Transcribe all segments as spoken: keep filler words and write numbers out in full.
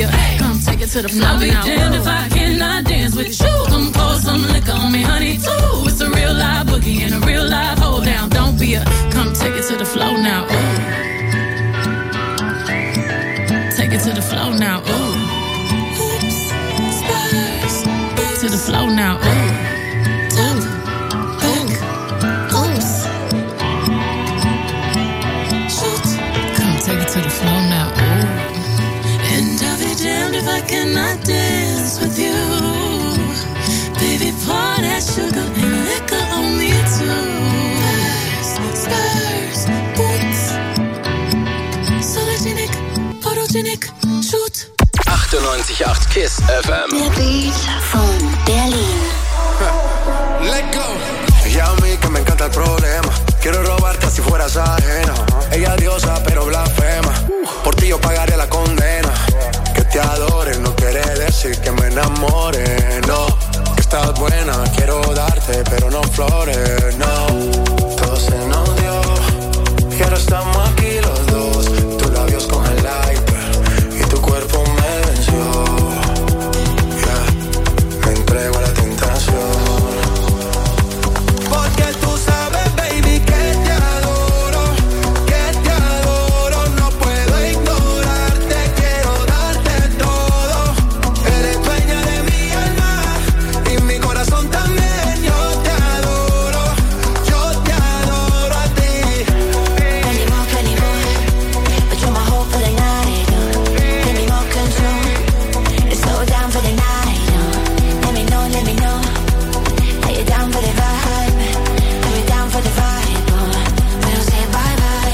Come take it to the floor now. I'll be damned if I cannot dance with you. Come pour some liquor on me, honey, too. It's a real live boogie and a real live hold down. Don't be a, come take it to the floor now. Ooh. Take it to the floor now. Ooh. Oops, spurs. To the floor now. Ooh. Ooh. Back. Oops. Shoot. Come take it to the floor now. Ooh. And I'll be damned if I cannot dance with you. Baby, pour that sugar and liquor on me too. Spurs, boots. Sologenic, photogenic, shoot. achtundneunzig Komma acht Kiss F M. Der Beat von Berlin. Let go. Y a mí que me encanta el problema. Quiero robarte si fueras ajena. Ella diosa pero blasfema. Por ti yo pagaría la condena. Que te adore no quiere decir que me enamore. No, que estás buena, quiero darte pero no flores. No, todo se nos dio y ahora estamos aquí los dos. Tus labios con el iPad y tu cuerpo me venció. Yeah, me entrego a la tentación. Porque tú sabes, baby, que te adoro, que te adoro. No puedo ignorarte, quiero darte todo. Eres dueña de mi alma y mi corazón también. Yo te adoro, yo te adoro a ti. Plenty more, plenty more, but you're my hope for the night. Plenty more control, let's go down for the night. Let me know, let me know, are you down for the vibe? Are you down for the vibe? We don't say bye bye.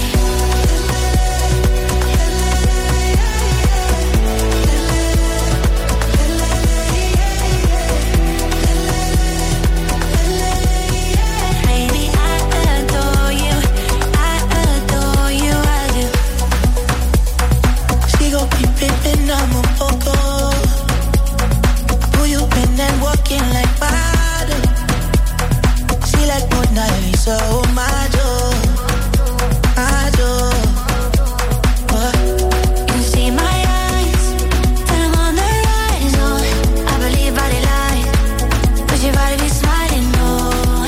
Baby, I adore you, I adore you, I do. Sigo pipipinando un poco. Who you been and walking like water? See like Mona Lisa, oh my joy, my joy. What? You see my eyes, tell them on the rise, oh. I believe body lies, but you gotta be smiling, oh.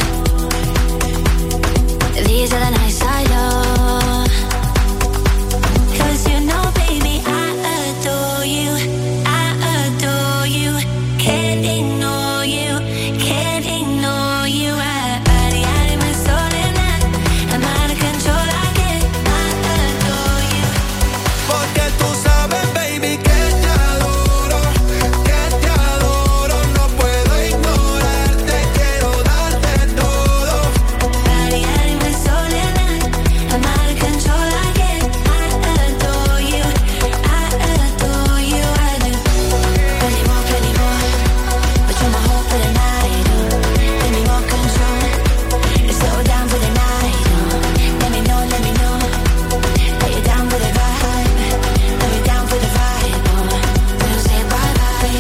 These are the nights I love. Cause you know, baby, I adore you, I adore you. Can't ignore you, can't ignore you. I, body, anima, soul, and I, I'm out of control, I get, I adore you. Porque tú sabes, baby, que te adoro, que te adoro. No puedo ignorarte, quiero darte todo. Body, anima, soul, and I, I'm out of control, I get, I adore you, I adore you, I do. Plenty more, plenty more, but you're my hope for the night. Plenty more control, let's go down for the night. Let me know, let me know, are you down for the vibe? Are you down for the vibe? We don't say bye bye.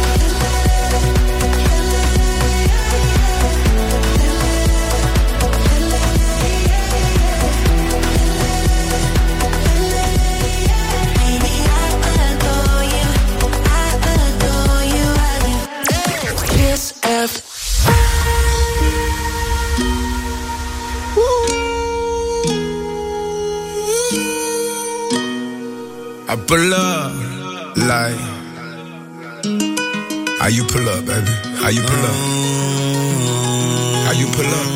Baby, I adore you, I adore you, I do. Kiss F. I pull up, like, how you pull up, baby? How you pull up? How you pull up?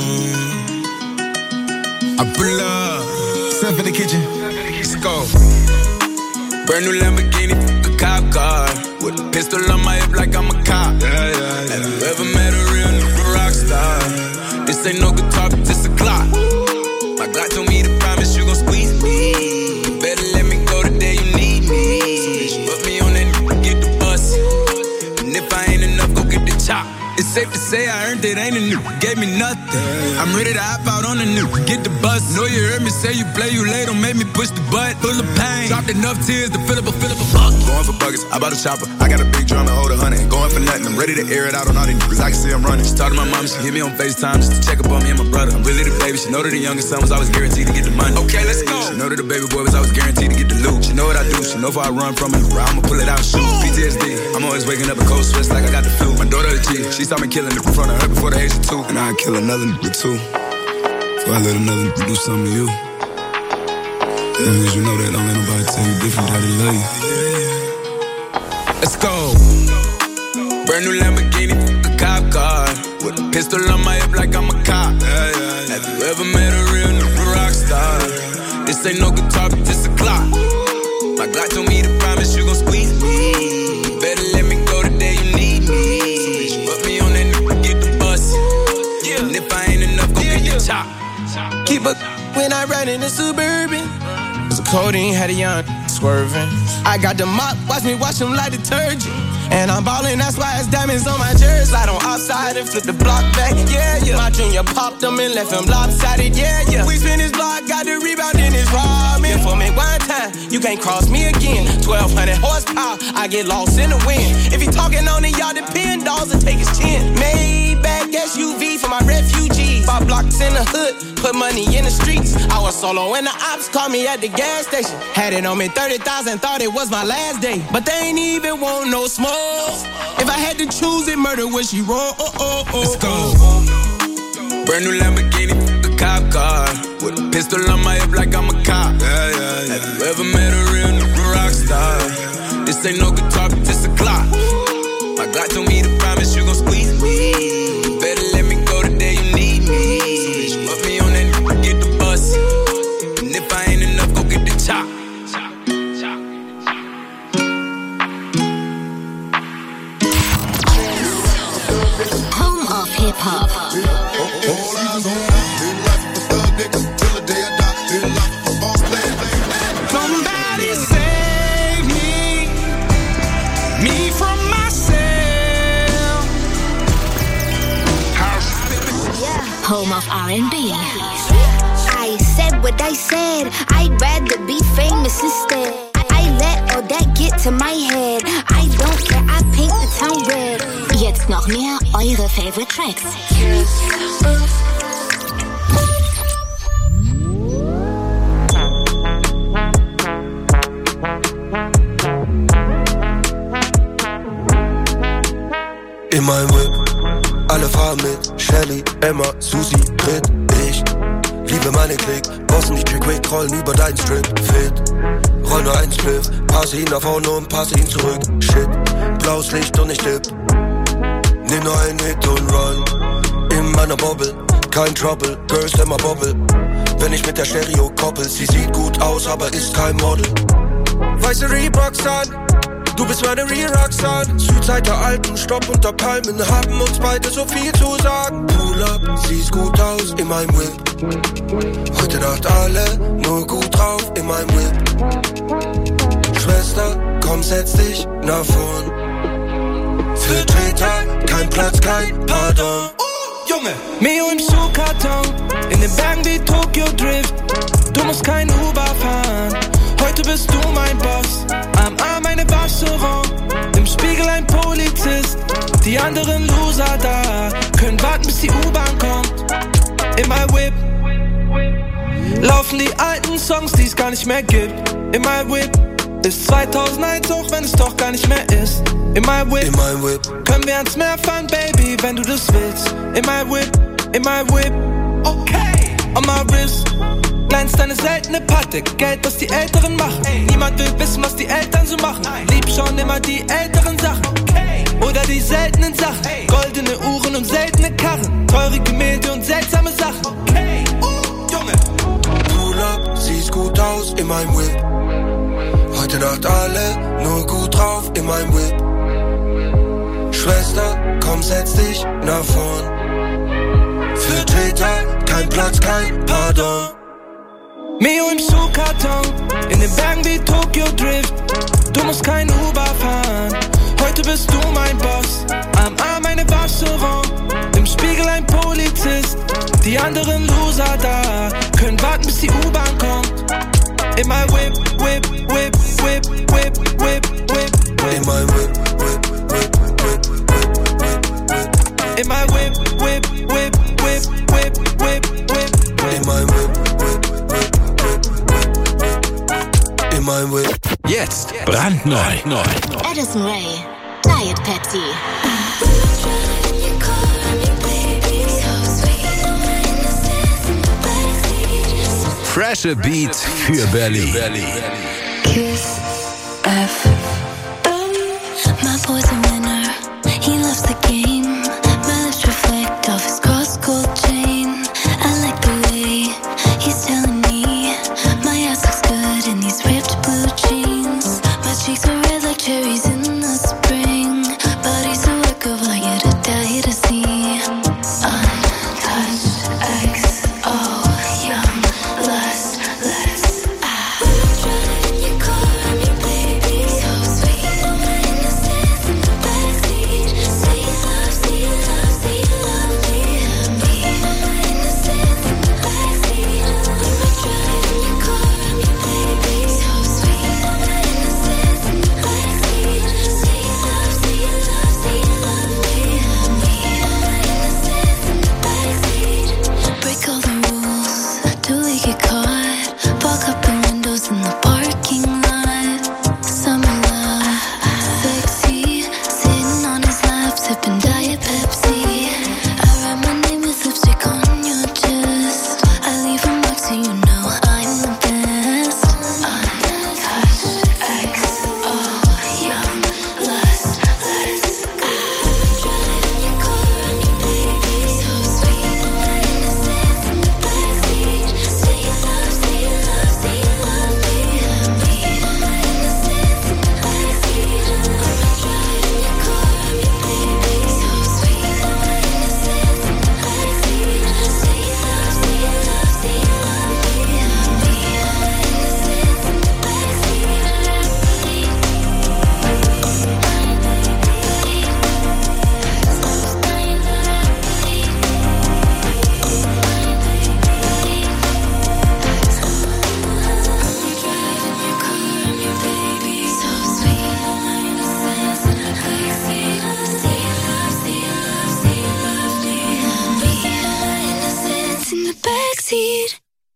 I pull up, step in the kitchen, let's go. Brand new Lamborghini, a cop car, with a pistol on my hip like I'm a cop. Yeah, yeah, yeah. Have you ever met a real nigga rock star? This ain't no guitar, but this a clock. My God told me to promise you gon' squeeze me. You better let me go the day you need me. So bitch, put me on that, get the bus. And if I ain't enough, go get the chop. It's safe to say I earned it, ain't a new, gave me nothing. I'm ready to hop out on the new, get the bus. Know you heard me say you play, you late, don't make me push the butt. Full of pain, dropped enough tears to fill up a, fill up a buck. Going for buggers, I bought a chopper. I got a big drum and hold a hundred. Going for nothing, I'm ready to air it out on all these niggas. I can see I'm running. She talked to my mom, she hit me on FaceTime just to check up on me and my brother. I'm really the baby, she know that the youngest son was always guaranteed to get the money. Okay, let's go. She know that the baby boy was always guaranteed to get the loot. She know what I do, she know if I run from it, I'ma pull it out and shoot. P T S D, I'm always waking up in cold sweats like I got the flu. My daughter a G, she saw me killing it in front of her before the age of two. And I'd kill another nigga too, before I let another nigga do something to you. As long as you know that, don't let nobody tell you different how they love you. Let's go. Brand new Lamborghini, a cop car, with a pistol on my hip like I'm a cop. Yeah, yeah, yeah. Have you ever met a real new rock star? This ain't no guitar, but this a clock. My Glock told me to promise you gon' squeeze me. Better let me go the day you need me. So bitch, put me on that nigga, get the bus. Yeah. And if I ain't enough, go yeah, get yeah. the chop. Keep up when I ride in the Suburban. So codeine had a young swerving. I got the mop, watch me wash them like detergent. And I'm ballin', that's why it's diamonds on my jersey. Slide on outside and flip the block back, yeah, yeah. My junior popped them and left him lopsided, yeah, yeah. We spin his block, got the rebound in his robin. Yeah, for me one time, you can't cross me again. twelve hundred horsepower, I get lost in the wind. If he talking on it, y'all depend, dolls and take his chin. Maybach S U V for my refugees. Five blocks in the hood, put money in the streets. I was solo and the ops called me at the gas station. Had it on me thirty thousand, thought it was my last day. But they ain't even want no smoke. If I had to choose it, murder would she roll? Oh, oh, oh, Let's go. Oh. Brand new Lamborghini, a cop car, with a pistol on my hip like I'm a cop. Yeah, yeah, yeah. Have you ever met a real new rock star? This ain't no guitar, but this a clock. My Glock told me to promise you gon' squeeze me. Better let me go the day you need me. So bitch, put me on that nigga, get the bus. And if I ain't enough, go get the chop. Home of Hip Hop. Somebody save me, me from myself. Home of R and B. I said what I said, I'd rather be famous instead. I let all that get to my head. I don't care, I paint the town red. Jetzt noch mehr eure Favorite Tracks. In meinem Whip, alle fahren mit. Shelly, Emma, Susi, Brit, ich liebe meine Klick. Bossen die Trick Quick, rollen über deinen Strip. Fit, roll nur einen Spliff. Passe ihn nach vorne und passe ihn zurück. Shit, blaues Licht und ich tipp. Nimm nur einen Hit und run. In meiner Bobble, kein Trouble. Girls immer Bobble. Wenn ich mit der Stereo koppel. Sie sieht gut aus, aber ist kein Model. Weiße Reeboks an. Du bist meine Real Rockstar. Südzeit der Alpen, Stopp unter Palmen. Haben uns beide so viel zu sagen. Pull up, siehst gut aus in meinem Whip. Heute Nacht alle nur gut drauf in meinem Whip. Schwester, komm, setz dich nach vorn. Für Treter, kein Platz, kein Pardon. Junge, Mio im Schuhkarton, in den Bergen wie Tokyo Drift. Du musst kein Uber fahren, heute bist du mein Boss. Am Arm eine Wascherin, im Spiegel ein Polizist. Die anderen Loser da, können warten bis die U-Bahn kommt. In my Whip laufen die alten Songs, die es gar nicht mehr gibt. In my Whip ist zweitausendeins, auch wenn es doch gar nicht mehr ist. In my Whip, in my whip. Können wir ans Meer fahren, Baby, wenn du das willst. In my Whip, in my Whip. Okay. On my wrist glänzt eine seltene Patte. Geld, was die Älteren machen. Ey. Niemand will wissen, was die Eltern so machen. Nein. Lieb schon immer die älteren Sachen. Okay. Oder die seltenen Sachen. Ey. Goldene Uhren und seltene Karren. Teure Gemälde und seltsame Sachen. Okay. Uh, Junge. Pull up, siehst gut aus in meinem Whip. Heute Nacht alle nur gut drauf in meinem Whip. Schwester, komm, setz dich nach vorn. Für Täter, kein Platz, kein Pardon. Mio im Schuhkarton, in den Bergen wie Tokyo Drift. Du musst kein Uber fahren, heute bist du mein Boss. Am Arm eine Wascherin, In my whip, whip, whip, whip, whip, whip, whip. In my whip, whip, whip, whip, whip. In my whip. Jetzt brandneu. neu. Addison Rae, Diet Pepsi. Fresher Beat für Berlin. Kiss F M. My boy's a winner. He loves the game. My lips reflect off his cross gold chain. I like the way he's telling me my ass looks good in these ripped blue jeans. My cheeks are red like cherries in the spring. Body's a work of art, yeah, to die to see. Untouched X O, young, lustless. Ah. Driving your car on me, baby. So sweet, my innocence in the backseat. Say you love, say you love, say you love me. Me, my innocence in the backseat. When we're driving your car on me, baby. So sweet, my innocence in the backseat. Say you love, say you love, say you love me. Me, my innocence in the backseat. Break all the rules till we get caught. Fog up the windows in the parking lot. Summer love, sexy. Sitting on his lap, sipping Diet Pepsi. I write my name with lipstick on your chest. I leave a mark so you know I'm the best. Untouched X O, young, lustless. Driving your car on me, baby. So sweet, my innocence in the backseat. Say you love, say you love, say you love me. Me, my innocence in the backseat. Driving your car on me, baby. So sweet, my innocence in the backseat. Say you love, say you love, say you love me. Me, my innocence in the backseat.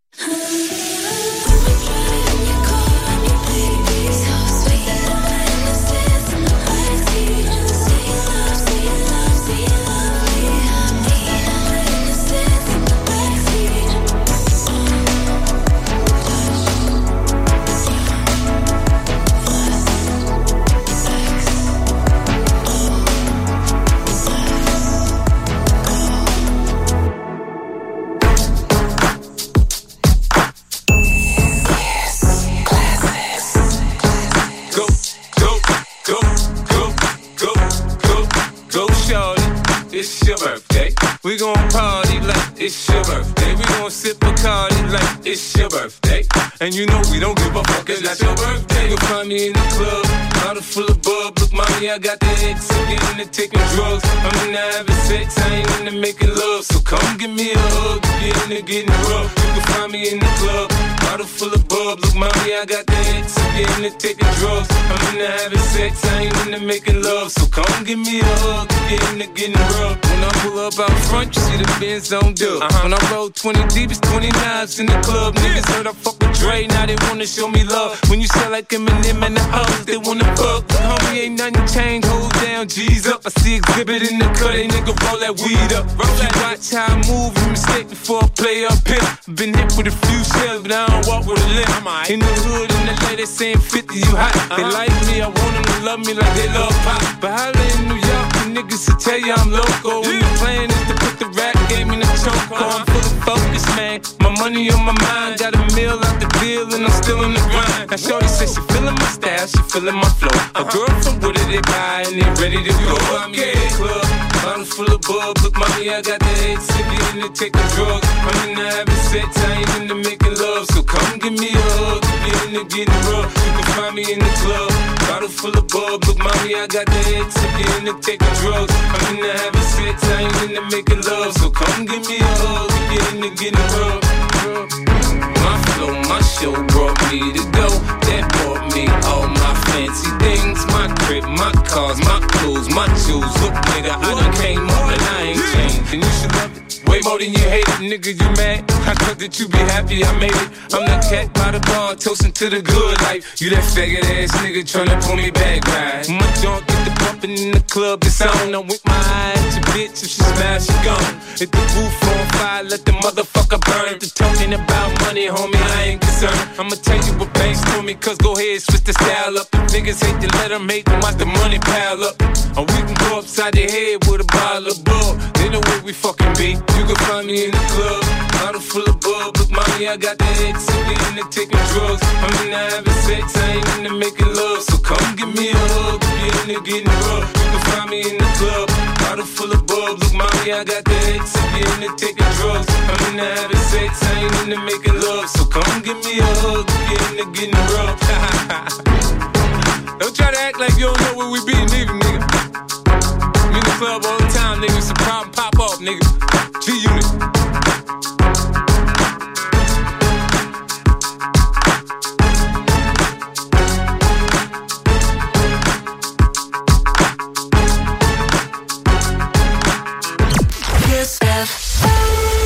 Go, go, go, go, go, go, go, shorty. It's your birthday. We gon' party like it's your birthday. We gon' sip Bacardi like it's your birthday. And you know we don't give a fuck, it's not your birthday. You'll find me in the club, bottle full of bub. Look, mommy, I got the X, I'm getting into taking drugs. I'm into having sex, I ain't into making love. So come give me a hug, get into getting rough. You can find me in the club, bottle full of bub. Look, mommy, I got the X, I'm getting into taking drugs. I'm into having sex, I ain't into making love. So come give me a hug, get into getting rough. When I pull up out front, you see the Benz on dub. Uh-huh. When I roll twenty deep, it's twenty knives in the club. Niggas heard I fuck with Dre, now they wanna show me love. When you sell like Eminem and the hoes, they wanna fuck. Homie, ain't nothing changed, hold down, G's up. I see exhibit in the cut, they nigga roll that weed up. Roll that, watch how I move, you mistake before I play up here. Been hit with a few shells, but I don't walk with a limp. In the hood, in the lady they saying fifty, you hot. They like me, I want them to love me like they love pop. But holla in New York, the niggas will tell you I'm loco. When the plan is to put the rap game in the choke. I'm full of focus, man. My money on my mind, got a meal out the deal, and I'm still in the grind. Now shorty says she feeling my style, she feeling my flow. A girl from Wooded, they buy and they ready to go. I'm in the club, bottle full of bub. Look, mommy, I got the head sick, get into taking drugs. I'm into having sex, I ain't into making love. So come give me a hug, get into getting rough. You can find me in the club, bottle full of bub. Look, mommy, I got the head sick, get into taking drugs. I'm into having sex, I ain't into making love. So come give me a hug, get into getting rough. My flow, my show brought me to go. That brought me all my fancy things. My crib, my cars, my clothes, my shoes. Look, nigga, I done came up and I ain't and you should love it. Way more than you hate it, nigga, you mad? I thought that you be happy I made it. I'm that cat by the bar, toasting to the good life. You that faggot ass nigga tryna pull me back, right? My junk get the bumpin' in the club, it's on. I'm with my eye at your bitch, if she smash, she gone. Hit the roof on fire, let the motherfucker burn. The talking about money, homie, I ain't concerned. I'ma tell you what banks told me, cause go ahead, switch the style up. The niggas hate to let them hate them, watch the money pile up. Or we can go upside their head with a bottle of bull. They know where we fucking be. You can find me in the club, bottle full of bub. Look, mommy, I got the X, and we into taking drugs. I'm into having sex, I ain't into making love. So come give me a hug, if you're into getting rough. You can find me in the club, bottle full of bub. Look, mommy, I got the X, and we into taking drugs. I'm into having sex, I ain't into making love. So come give me a hug, if you're into getting rough. Don't try to act like you don't know where we be, nigga, nigga. I'm in the club all the time, nigga. It's a problem, pop off, nigga. G-Unit. Kiss F M.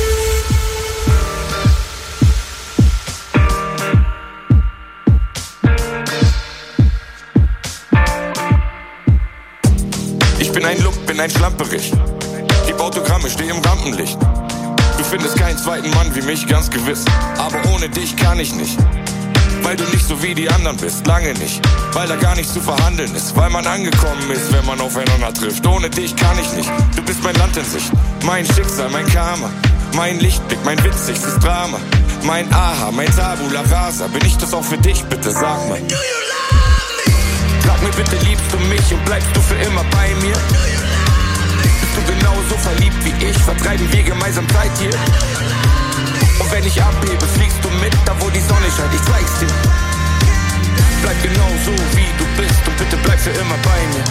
Ich bin ein Look, bin ein Schlamperich. Gib Autogramme, steh im Rampenlicht. Du findest keinen zweiten Mann wie mich, ganz gewiss. Aber ohne dich kann ich nicht. Weil du nicht so wie die anderen bist, lange nicht. Weil da gar nicht zu verhandeln ist. Weil man angekommen ist, wenn man aufeinander trifft. Ohne dich kann ich nicht. Du bist mein Land in Sicht. Mein Schicksal, mein Karma. Mein Lichtblick, mein witzigstes Drama. Mein Aha, mein Tabula Rasa. Bin ich das auch für dich, bitte sag mal. Sag mir bitte, liebst du mich und bleibst du für immer bei mir? Bist du genauso verliebt wie ich? Vertreiben wir gemeinsam Zeit hier? Und wenn ich abhebe, fliegst du mit, da wo die Sonne scheint, ich zeig's dir. Bleib genauso wie du bist und bitte bleib für immer bei mir.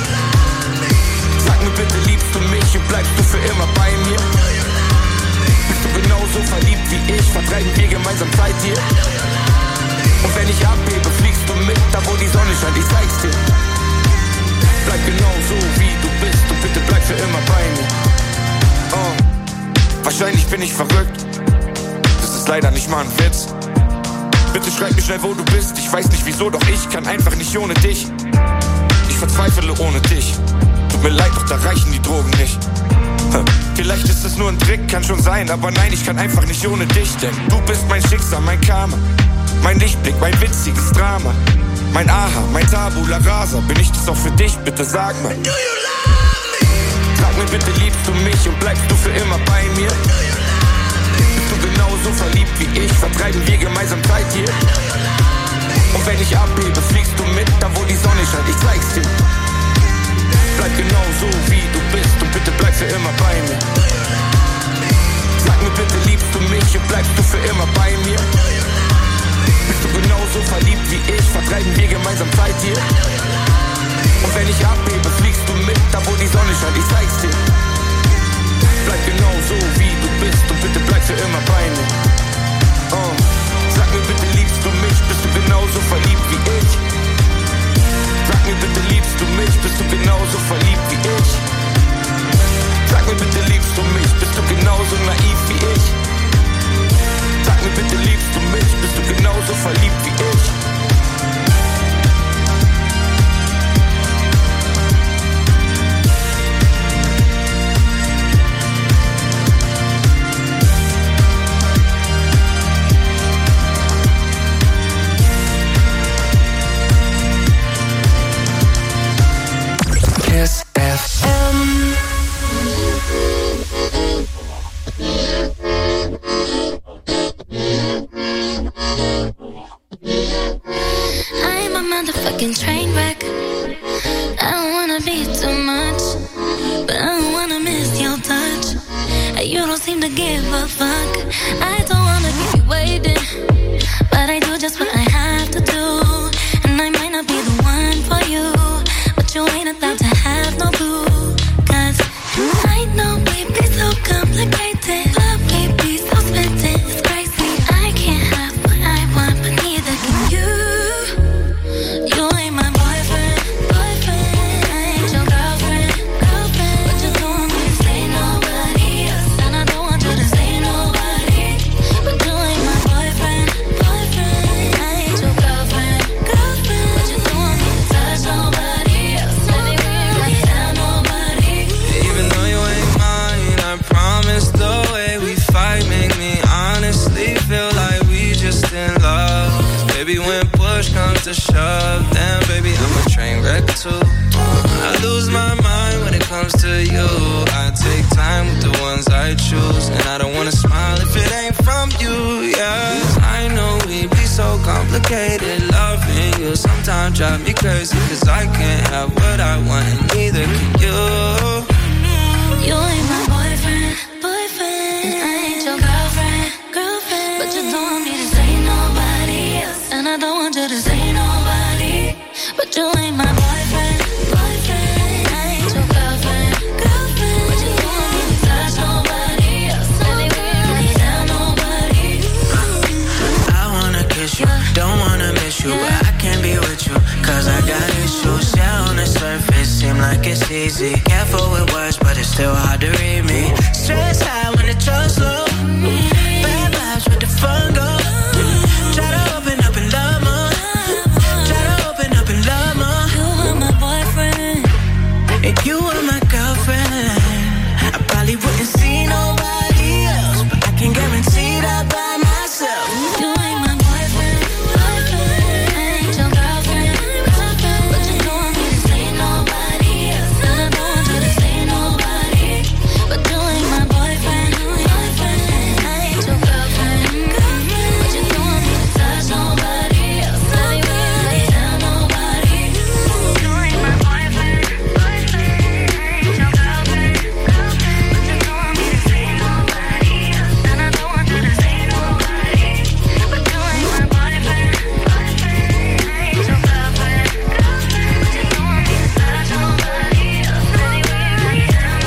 Sag mir bitte, liebst du mich und bleibst du für immer bei mir? Bist du genauso verliebt wie ich? Vertreiben wir gemeinsam Zeit hier? Und wenn ich abhebe, fliegst du mit, da wo die Sonne scheint, ich zeig's dir. Bleib genauso wie du bist und bitte bleib für immer bei mir. Oh, wahrscheinlich bin ich verrückt. Das ist leider nicht mal ein Witz. Bitte schreib mir schnell, wo du bist. Ich weiß nicht wieso, doch ich kann einfach nicht ohne dich. Ich verzweifle ohne dich. Tut mir leid, doch da reichen die Drogen nicht. Vielleicht ist es nur ein Trick, kann schon sein, aber nein, ich kann einfach nicht ohne dich. Denn du bist mein Schicksal, mein Karma. Mein Lichtblick, mein witziges Drama. Mein Aha, mein Tabula Rasa. Bin ich das auch für dich, bitte sag mal. Sag mir bitte, liebst du mich und bleibst du für immer bei mir? Bist du genauso verliebt wie ich? Vertreiben wir gemeinsam Zeit hier? Und wenn ich abhebe, fliegst du mit, da wo die Sonne scheint, ich zeig's dir. Bleib genauso wie du bist und bitte bleib für immer bei mir. Sag mir bitte, liebst du mich und bleibst du für immer bei mir? Bist du genauso verliebt wie ich? Vertreiben wir gemeinsam Zeit hier? Und wenn ich abhebe, fliegst du mit, da wo die Sonne scheint, ich zeig's dir. Bleib genauso wie du bist und bitte bleib für immer bei mir. Oh. Sag mir bitte, liebst du mich? Bist du genauso verliebt wie ich? Sag mir bitte, liebst du mich? Bist du genauso verliebt wie ich? Sag mir bitte, liebst du mich? Bist du genauso naiv wie ich? Sag mir bitte, liebst du mich? Bist du genauso verliebt wie ich? Kiss F M. I'm a motherfucking train wreck. I don't wanna be too much, but I don't wanna miss your touch. You don't seem to give a fuck. I don't wanna keep you waiting, but I do just what I have to do. And I might not be the one for you, but you ain't allowed to have no clue. Cause I know we be so complicated, but we be so spitting, it's crazy. I can't have what I want, but neither can you. You ain't my boyfriend, boyfriend. I ain't your girlfriend, girlfriend. What you doing when you say nobody to shove, damn baby, I'm a train wreck too. I lose my mind when it comes to you. I take time with the ones I choose, and I don't wanna smile if it ain't from you, yeah. I know we be so complicated, loving you sometimes drive me crazy, cause I can't have what I want and neither can you. You ain't my boyfriend, boyfriend, and I ain't your girlfriend, girlfriend, but you don't want me to say nobody else, and I don't want you to say nobody, but you ain't my boyfriend, boyfriend, I ain't your girlfriend, girlfriend, but you don't want me to touch nobody else, nobody, tell nobody. I wanna kiss you, don't wanna miss you, but I can't be with you, cause I got issues. Yeah, on the surface, seem like it's easy. Careful with words, but it's still hard to read me. Stress high when the trust low. Bad vibes with the fun go. Try to open up and love more. Try to open up and love more. You are my boyfriend, and you are my girlfriend. I probably wouldn't see nobody else, but I can guarantee that by myself. you ain't my boyfriend, boyfriend, I ain't your girlfriend, girlfriend, but you don't want me to say nobody else, and I don't want you to say nobody, but you ain't my boyfriend, boyfriend, I ain't your girlfriend, girlfriend, but you don't want me to touch nobody else, nobody, tell nobody. You ain't my boyfriend, boyfriend, I ain't your girlfriend, girlfriend, but you don't want me to say nobody else, and I don't want you to say nobody, but you ain't my boyfriend, boyfriend, I ain't your girlfriend, girlfriend, but you don't want me to touch nobody else, nobody, tell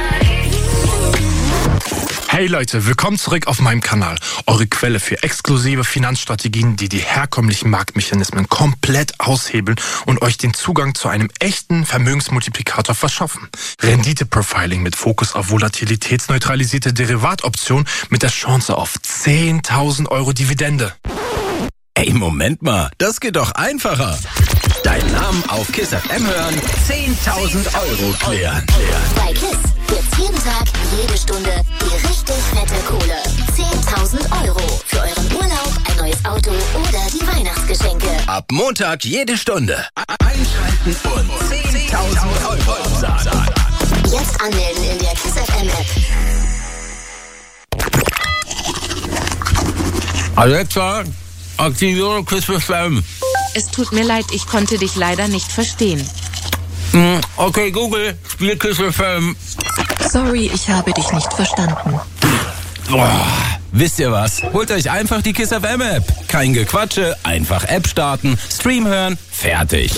nobody. Hey Leute, willkommen zurück auf meinem Kanal. Eure Quelle für exklusive Finanzstrategien, die die herkömmlichen Marktmechanismen komplett aushebeln und euch den Zugang zu einem echten Vermögensmultiplikator verschaffen. Rendite-Profiling mit Fokus auf volatilitätsneutralisierte Derivatoptionen mit der Chance auf zehntausend Euro Dividende. Ey, Moment mal, das geht doch einfacher. Deinen Namen auf KISS F M hören, zehntausend Euro klären. Bei KISS gibt's jeden Tag, jede Stunde die richtig fette Kohle. zehntausend Euro für euren Urlaub, ein neues Auto oder die Weihnachtsgeschenke. Ab Montag jede Stunde. Einschalten und zehntausend Euro sagen. Jetzt anmelden in der KISS F M App. Alexa, aktiviere KISS F M. Es tut mir leid, ich konnte dich leider nicht verstehen. Okay, Google, spiel KISS F M. Sorry, ich habe dich nicht verstanden. Boah, wisst ihr was? Holt euch einfach die KISS F M App. Kein Gequatsche, einfach App starten, Stream hören, fertig.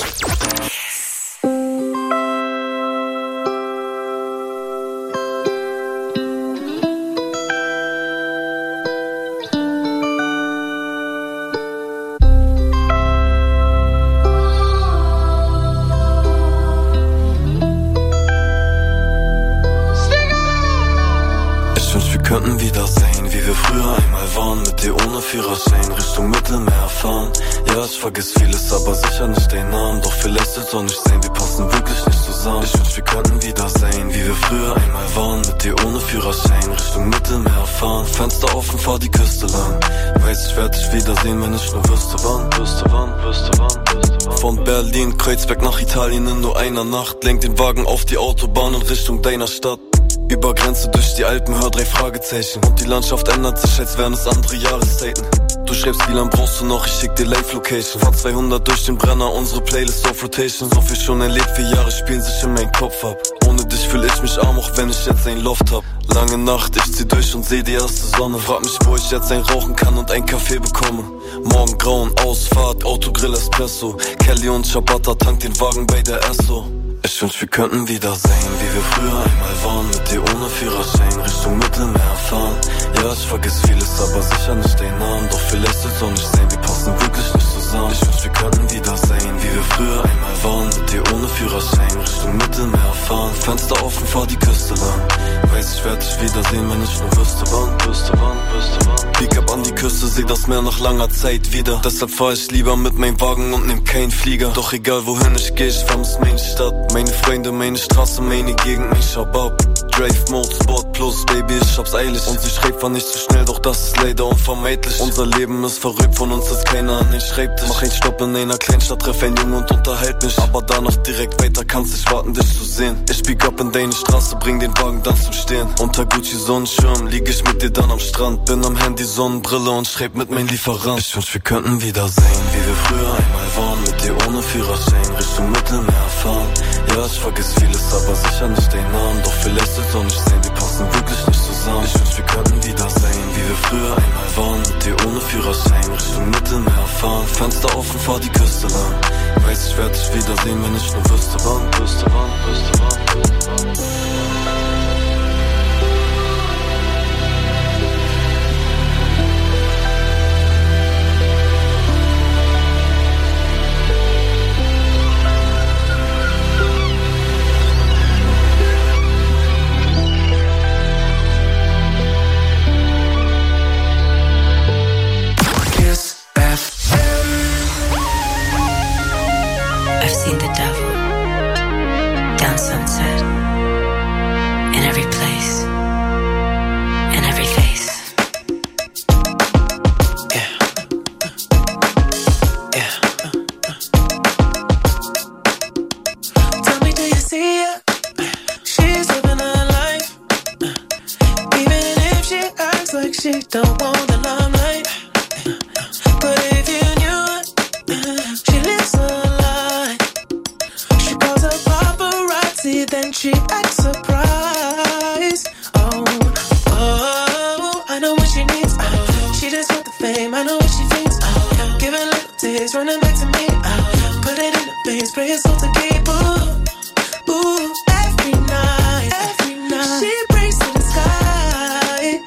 Könnten wieder sehen, wie wir früher einmal waren, mit dir ohne Führerschein Richtung Mittelmeer fahren. Ja, ich vergiss vieles, aber sicher nicht den Namen. Doch vielleicht soll's auch nicht sein, wir passen wirklich nicht zusammen. Ich wünsch, wir könnten wieder sehen, wie wir früher einmal waren, mit dir ohne Führerschein Richtung Mittelmeer fahren. Fenster offen, fahr die Küste lang. Weiß, ich werd dich wiedersehen, wenn ich nur wüsste wann, wüsste wann, wüsste wann, wüsste wann. Von Berlin, Kreuzberg nach Italien in nur einer Nacht. Lenk den Wagen auf die Autobahn in Richtung deiner Stadt. Über Grenze durch die Alpen, hör drei Fragezeichen. Und die Landschaft ändert sich, als wären es andere Jahreszeiten. Du schreibst, wie lang brauchst du noch, ich schick dir Live-Location. Fahr zweihundert durch den Brenner, unsere Playlist auf Rotation. So viel schon erlebt, vier Jahre spielen sich in meinen Kopf ab. Ohne dich fühl ich mich arm, auch wenn ich jetzt ein Loft hab. Lange Nacht, ich zieh durch und seh die erste Sonne. Frag mich, wo ich jetzt ein rauchen kann und ein Kaffee bekomme. Morgen grauen, Ausfahrt, Autogrill, Espresso. Kelly und Ciabatta, tank den Wagen bei der Esso. Ich wünsch, wir könnten wieder sehen, wie wir früher einmal waren, mit dir ohne Führerschein Richtung Mittelmeer fahren. Ja, ich vergiss vieles, aber sicher nicht den Namen. Doch vielleicht soll's auch nicht sein, wir passen wirklich nicht zusammen. Ich wünsch, wir könnten wieder sehen, wie wir früher einmal waren, mit dir ohne Führerschein Richtung Mittelmeer fahren. Fenster offen, fahr die Küste lang. Weiß, ich werd dich wiedersehen, wenn ich nur wüsste wann, wüsste wann, wüsste wann. Pick up an die Küste, seh das Meer nach langer Zeit wieder. Deshalb fahr ich lieber mit meinem Wagen und nehm keinen Flieger. Doch egal wohin ich geh, ich vermiss meine Stadt. Meine Freunde, meine Straße, meine Gegend, mein Shabab. Brave Mode, Sport Plus, Baby, ich hab's eilig. Und sie schreibt war nicht zu schnell, doch das ist leider unvermeidlich. Unser Leben ist verrückt, von uns ist keiner an den Schreibtisch. Mach einen Stopp in einer Kleinstadt, treff einen Jungen und unterhalt mich. Aber danach direkt weiter, kannst nicht warten, dich zu sehen. Ich bieg ab in deine Straße, bring den Wagen dann zum Stehen. Unter Gucci Sonnenschirm, lieg ich mit dir dann am Strand. Bin am Handy, Sonnenbrille und schreib mit meinem Lieferant. Ich wünsch, wir könnten wieder sein, wie wir früher einmal waren. Mit dir ohne Führerschein, Richtung Mittelmeer fahren. Ja, ich vergiss vieles, aber sicher nicht den Namen. Doch vielleicht soll's auch nicht sein, wir passen wirklich nicht zusammen. Ich wünsch, wir könnten wieder sein, wie wir früher einmal waren. Mit dir ohne Führerschein, Richtung Mittelmeer fahren. Fenster offen, fahr die Küste lang. Weiß, ich werd dich wiedersehen, wenn ich nur wüsste wann, wüsste wann, wüsste wann, wüsste wann. She don't want the limelight, but if you knew it, she lives a lie. She calls her paparazzi, then she acts surprised. Oh, oh, I know what she needs. Oh, she just want the fame, I know what she thinks. Oh, give her little taste, running back to me. Oh, put it in the veins, pray it's all to keep. Ooh, ooh, every night, every night she prays to the sky.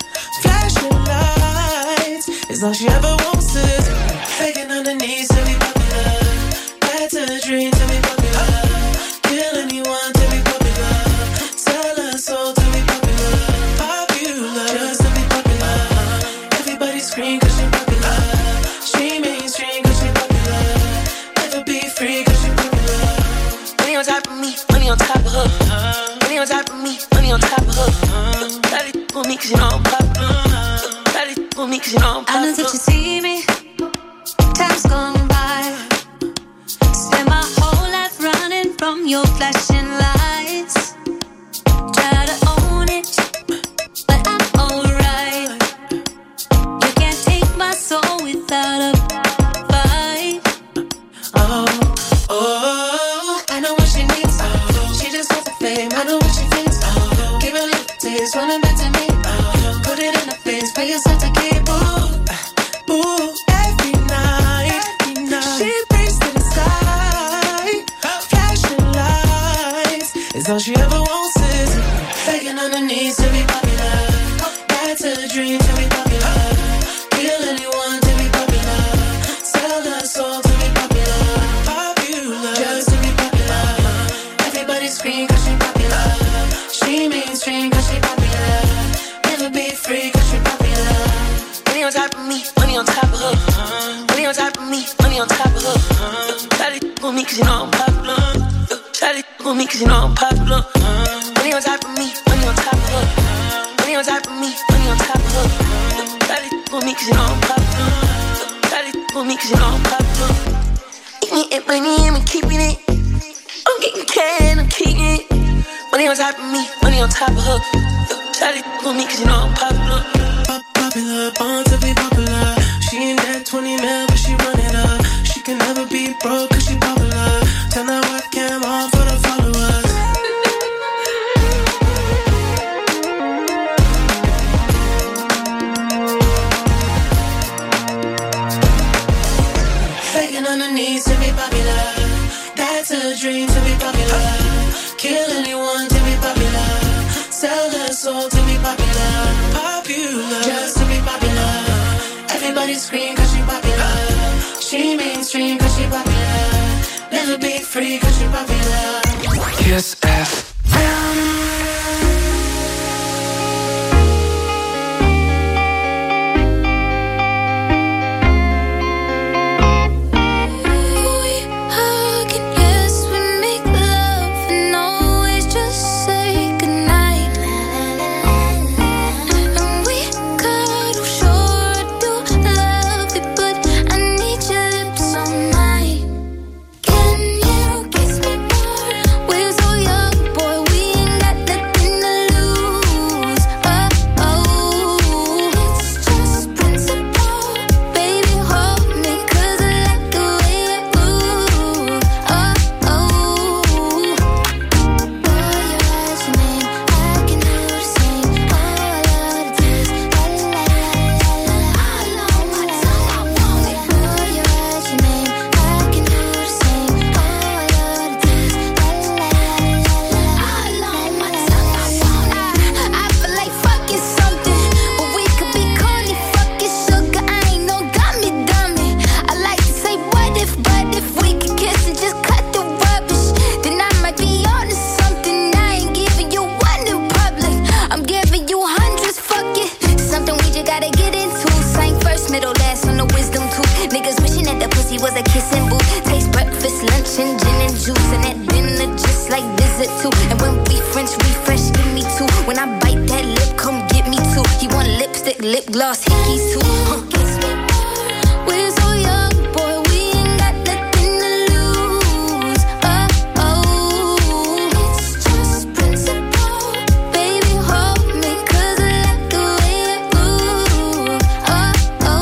It's all she ever wants is begging on her knees to be popular. That's a dream to be popular. Kill anyone to be popular. Sell her soul to be popular. Popular, just to be popular. Everybody scream cause she popular. She mainstream cause she popular. Never be free cause she popular. Money on top of me, money on top of her. Money on top of me, money on top of her. Daddy for me cause you know I'm popular. Me, you know I know that you see me. Time's gone by. Spend my whole life running from your flashing lights. Try to own it, but I'm alright. You can't take my soul without a fight. Oh, oh, I know what she needs. Oh, she just wants the fame. I know what she thinks. Oh, give her a little taste, running back to me. Oh, put it in her face, pay yourself to keep. Ooh, every night, every night she prays to the sky. Flashing lights is all she ever wants is begging on her knees to be popular. That's a dream to be popular. Kill anyone to be popular. Sell her soul to be popular. Popular, just to be popular. Everybody scream cause she popular. She mainstream cause she popular. Never be free cause she popular. Money on top of me, money on top of her. Money on top of me, money on top of her. Shawty on me cause you know I'm popular. Shawty on me cause you know I'm popular. Money on top of me, money on top of her. Money on top of me, money on top of her. Shawty on me cause you know I'm popular. Shawty on me cause you know I'm popular. Eating it, money, I'm keeping it. I'm getting can, I'm keeping it. Money on top of me, money on top of her. Shawty on me cause you know I'm popular. Popular, born to be popular. She ain't that twenty mil, but she run it up. She can never be broke cause she popular. Turn that webcam on for the followers. Begging on her knees to be popular. That's a dream to be popular. Kill anyone to be popular. Sell her soul to be popular. Popular, just to be popular. Everybody scream cause she popular. She mainstream cause she popular. Never be free cause she popular. Kiss F M. was a kissing booth. Taste breakfast, lunch, and gin and juice. And at dinner, just like visit too. And when we French refresh, give me two. When I bite that lip, come get me two. He want lipstick, lip gloss, hickeys too. Huh. We're so young, boy, we ain't got nothing to lose. Oh, oh, it's just principle. Baby, hold me, 'cause I like the way it moves. Oh, oh.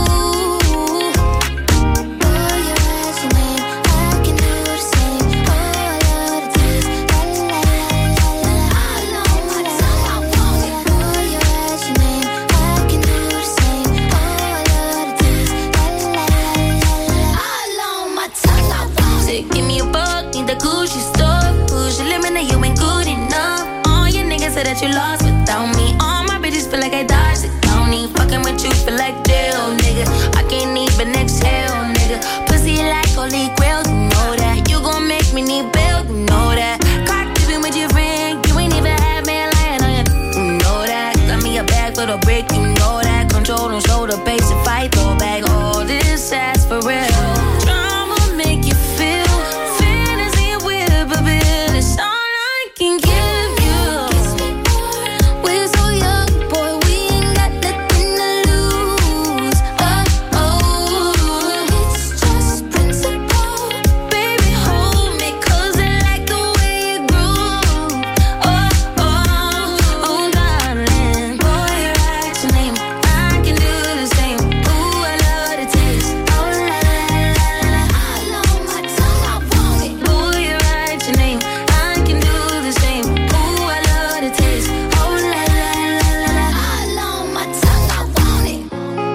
Boy, you're asking me, I can do the same. Oh, I love the taste. La, la, la, la, la. I know my tongue, I want it. Boy, you're asking me, I can do the same. Oh, I love the taste. La, la, la, la, la. All on my tongue, I want it. Give me a buck, need the Gucci store. Push your limit, now you ain't good enough. All your niggas say that you lost without me. All my bitches feel like I dodged the county. Fucking with you feel like jail, nigga. I can't even exhale, nigga. Pussy like holy grail, you know that. You gon' make me need bail, you know that. Caught dipping with your friend, you ain't even have man lying on you, you know that. Got me a bag for the brick, you know that. Control and shoulder, pace and fight, throw back all this ass for real. Drama make you feel, fantasy with a bill. It's all I can give you. We're so young, boy, we ain't got nothing to lose. Oh, oh, it's just principle. Baby, hold me, 'cause I like the way you groove. Oh, oh, oh, darling. Boy, you're right, your name, I can do the same. Ooh, I love the taste. Oh, la, la, la, la. All on my tongue, I want it. Boy, you're right, your name, I can do the same. Ooh, I love the taste. Oh, la, la, la, la, la. All on my tongue, I want it.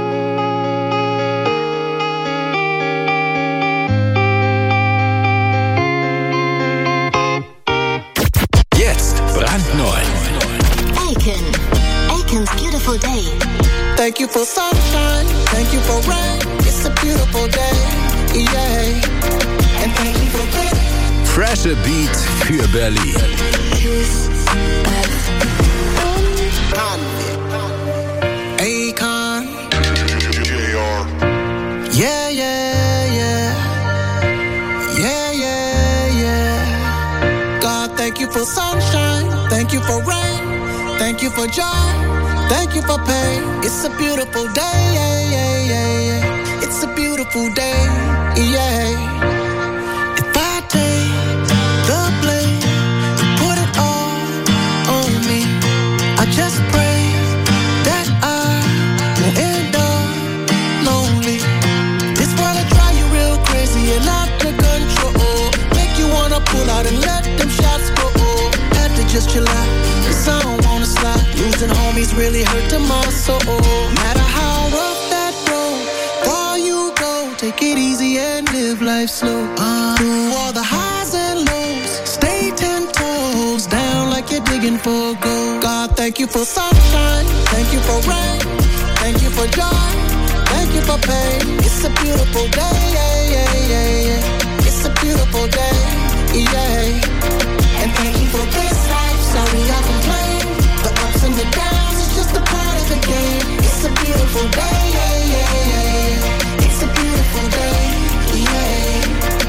Jetzt brandneu. Aiken. Aiken's Beautiful Day. Thank you for sunshine, thank you for rain. It's a beautiful day, yeah. And thank you for this. Freshe Beat für Berlin. Akon. Yeah, yeah, yeah. Yeah, yeah, yeah. God, thank you for sunshine. Thank you for rain. Thank you for joy. Thank you for pain. It's a beautiful day, yeah, yeah, yeah, yeah. It's a beautiful day, yeah. If I take the blame and put it all on me, I just pray that I won't end up lonely. This wanna drive you real crazy and out of control. Make you wanna pull out and let them shots go. Had to just chill out, 'cause I don't wanna slide. Losing homies really hurt to my soul. Matter how rough that road, far you go, take it easy and live life slow. Uh, through all the highs and lows, stay ten toes down like you're digging for gold. God, thank you for sunshine, thank you for rain, thank you for joy, thank you for pain. It's a beautiful day, yeah, yeah, yeah, yeah. It's a beautiful day, yeah. And thank you for this life, sorry I complain. The ups and the downs, it's just a part of the game. It's a beautiful day, yeah, yeah, yeah. It's a beautiful day, yeah.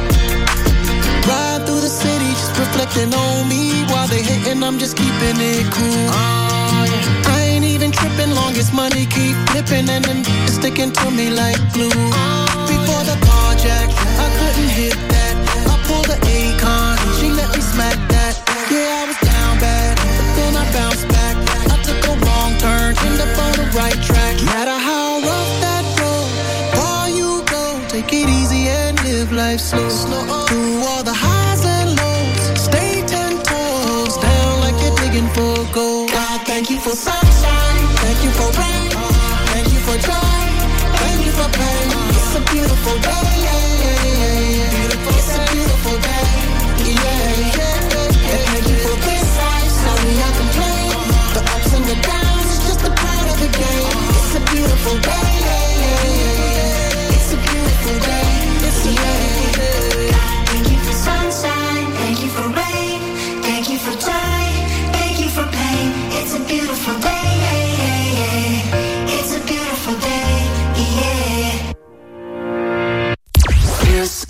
Ride through the city, just reflecting on me. While they hating, I'm just keeping it cool. Oh, yeah. I ain't even tripping, long as money keep flipping and then sticking to me like glue. Oh, before the carjack, I couldn't hit that. I pulled the Akon, she let me smack that. Yeah, I was down bad, but then I bounced back. I took a wrong turn, ended up on the right track. Matter how rough that road, far you go, take it easy and live life slow. Through all the highs and lows, stay ten toes down like you're digging for gold. God, thank you for sunshine, thank you for rain, thank you for joy, thank you for pain. It's a beautiful day, yeah, yeah, yeah, yeah. It's a beautiful day, yeah, yeah. And thank you for this life, sorry I complain. The ups and the downs, it's just a part of the game. It's a beautiful day, yeah, yeah, yeah. It's a beautiful day, it's a yeah. Thank you for sunshine, thank you for rain, thank you for joy, thank you for pain. It's a beautiful day, yeah, yeah, yeah. It's a beautiful day, yeah. Yes,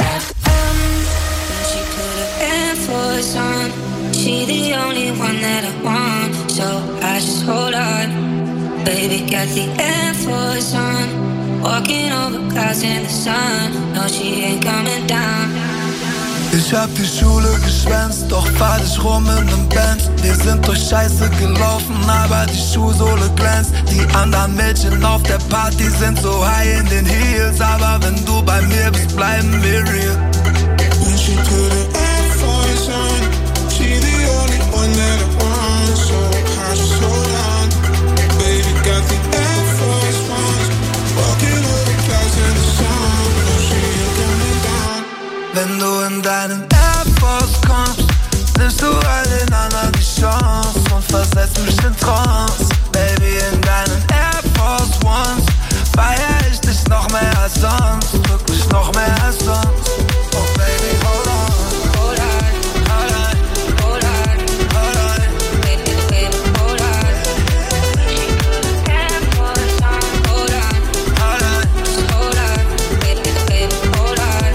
on. Baby got the Air Force on. Walking over clouds in the sun. No, she ain't coming down. Ich hab die Schule geschwänzt, doch fahr dich rum in nem Benz. Wir sind durch Scheiße gelaufen, aber die Schuhsohle glänzt. Die anderen Mädchen auf der Party sind so high in den Heels, aber wenn du bei mir bist, bleiben wir real. When she put her Air Force on, she the only one that I want. So hard, just hold on. Baby got the Air Force ones. Walking over clouds in the sun. No, she ain't coming down. Wenn du in deinen Air Force kommst, nimmst du all den anderen die Chance und versetzt mich in Trance. Baby, in deinen Air Force Ones feier ich dich noch mehr als sonst, wirklich noch mehr als sonst. Oh baby, hold on, hold on, hold on, hold on, hold on, baby, baby, hold on. Air Force on, hold on, hold on, hold on, baby, baby, hold on.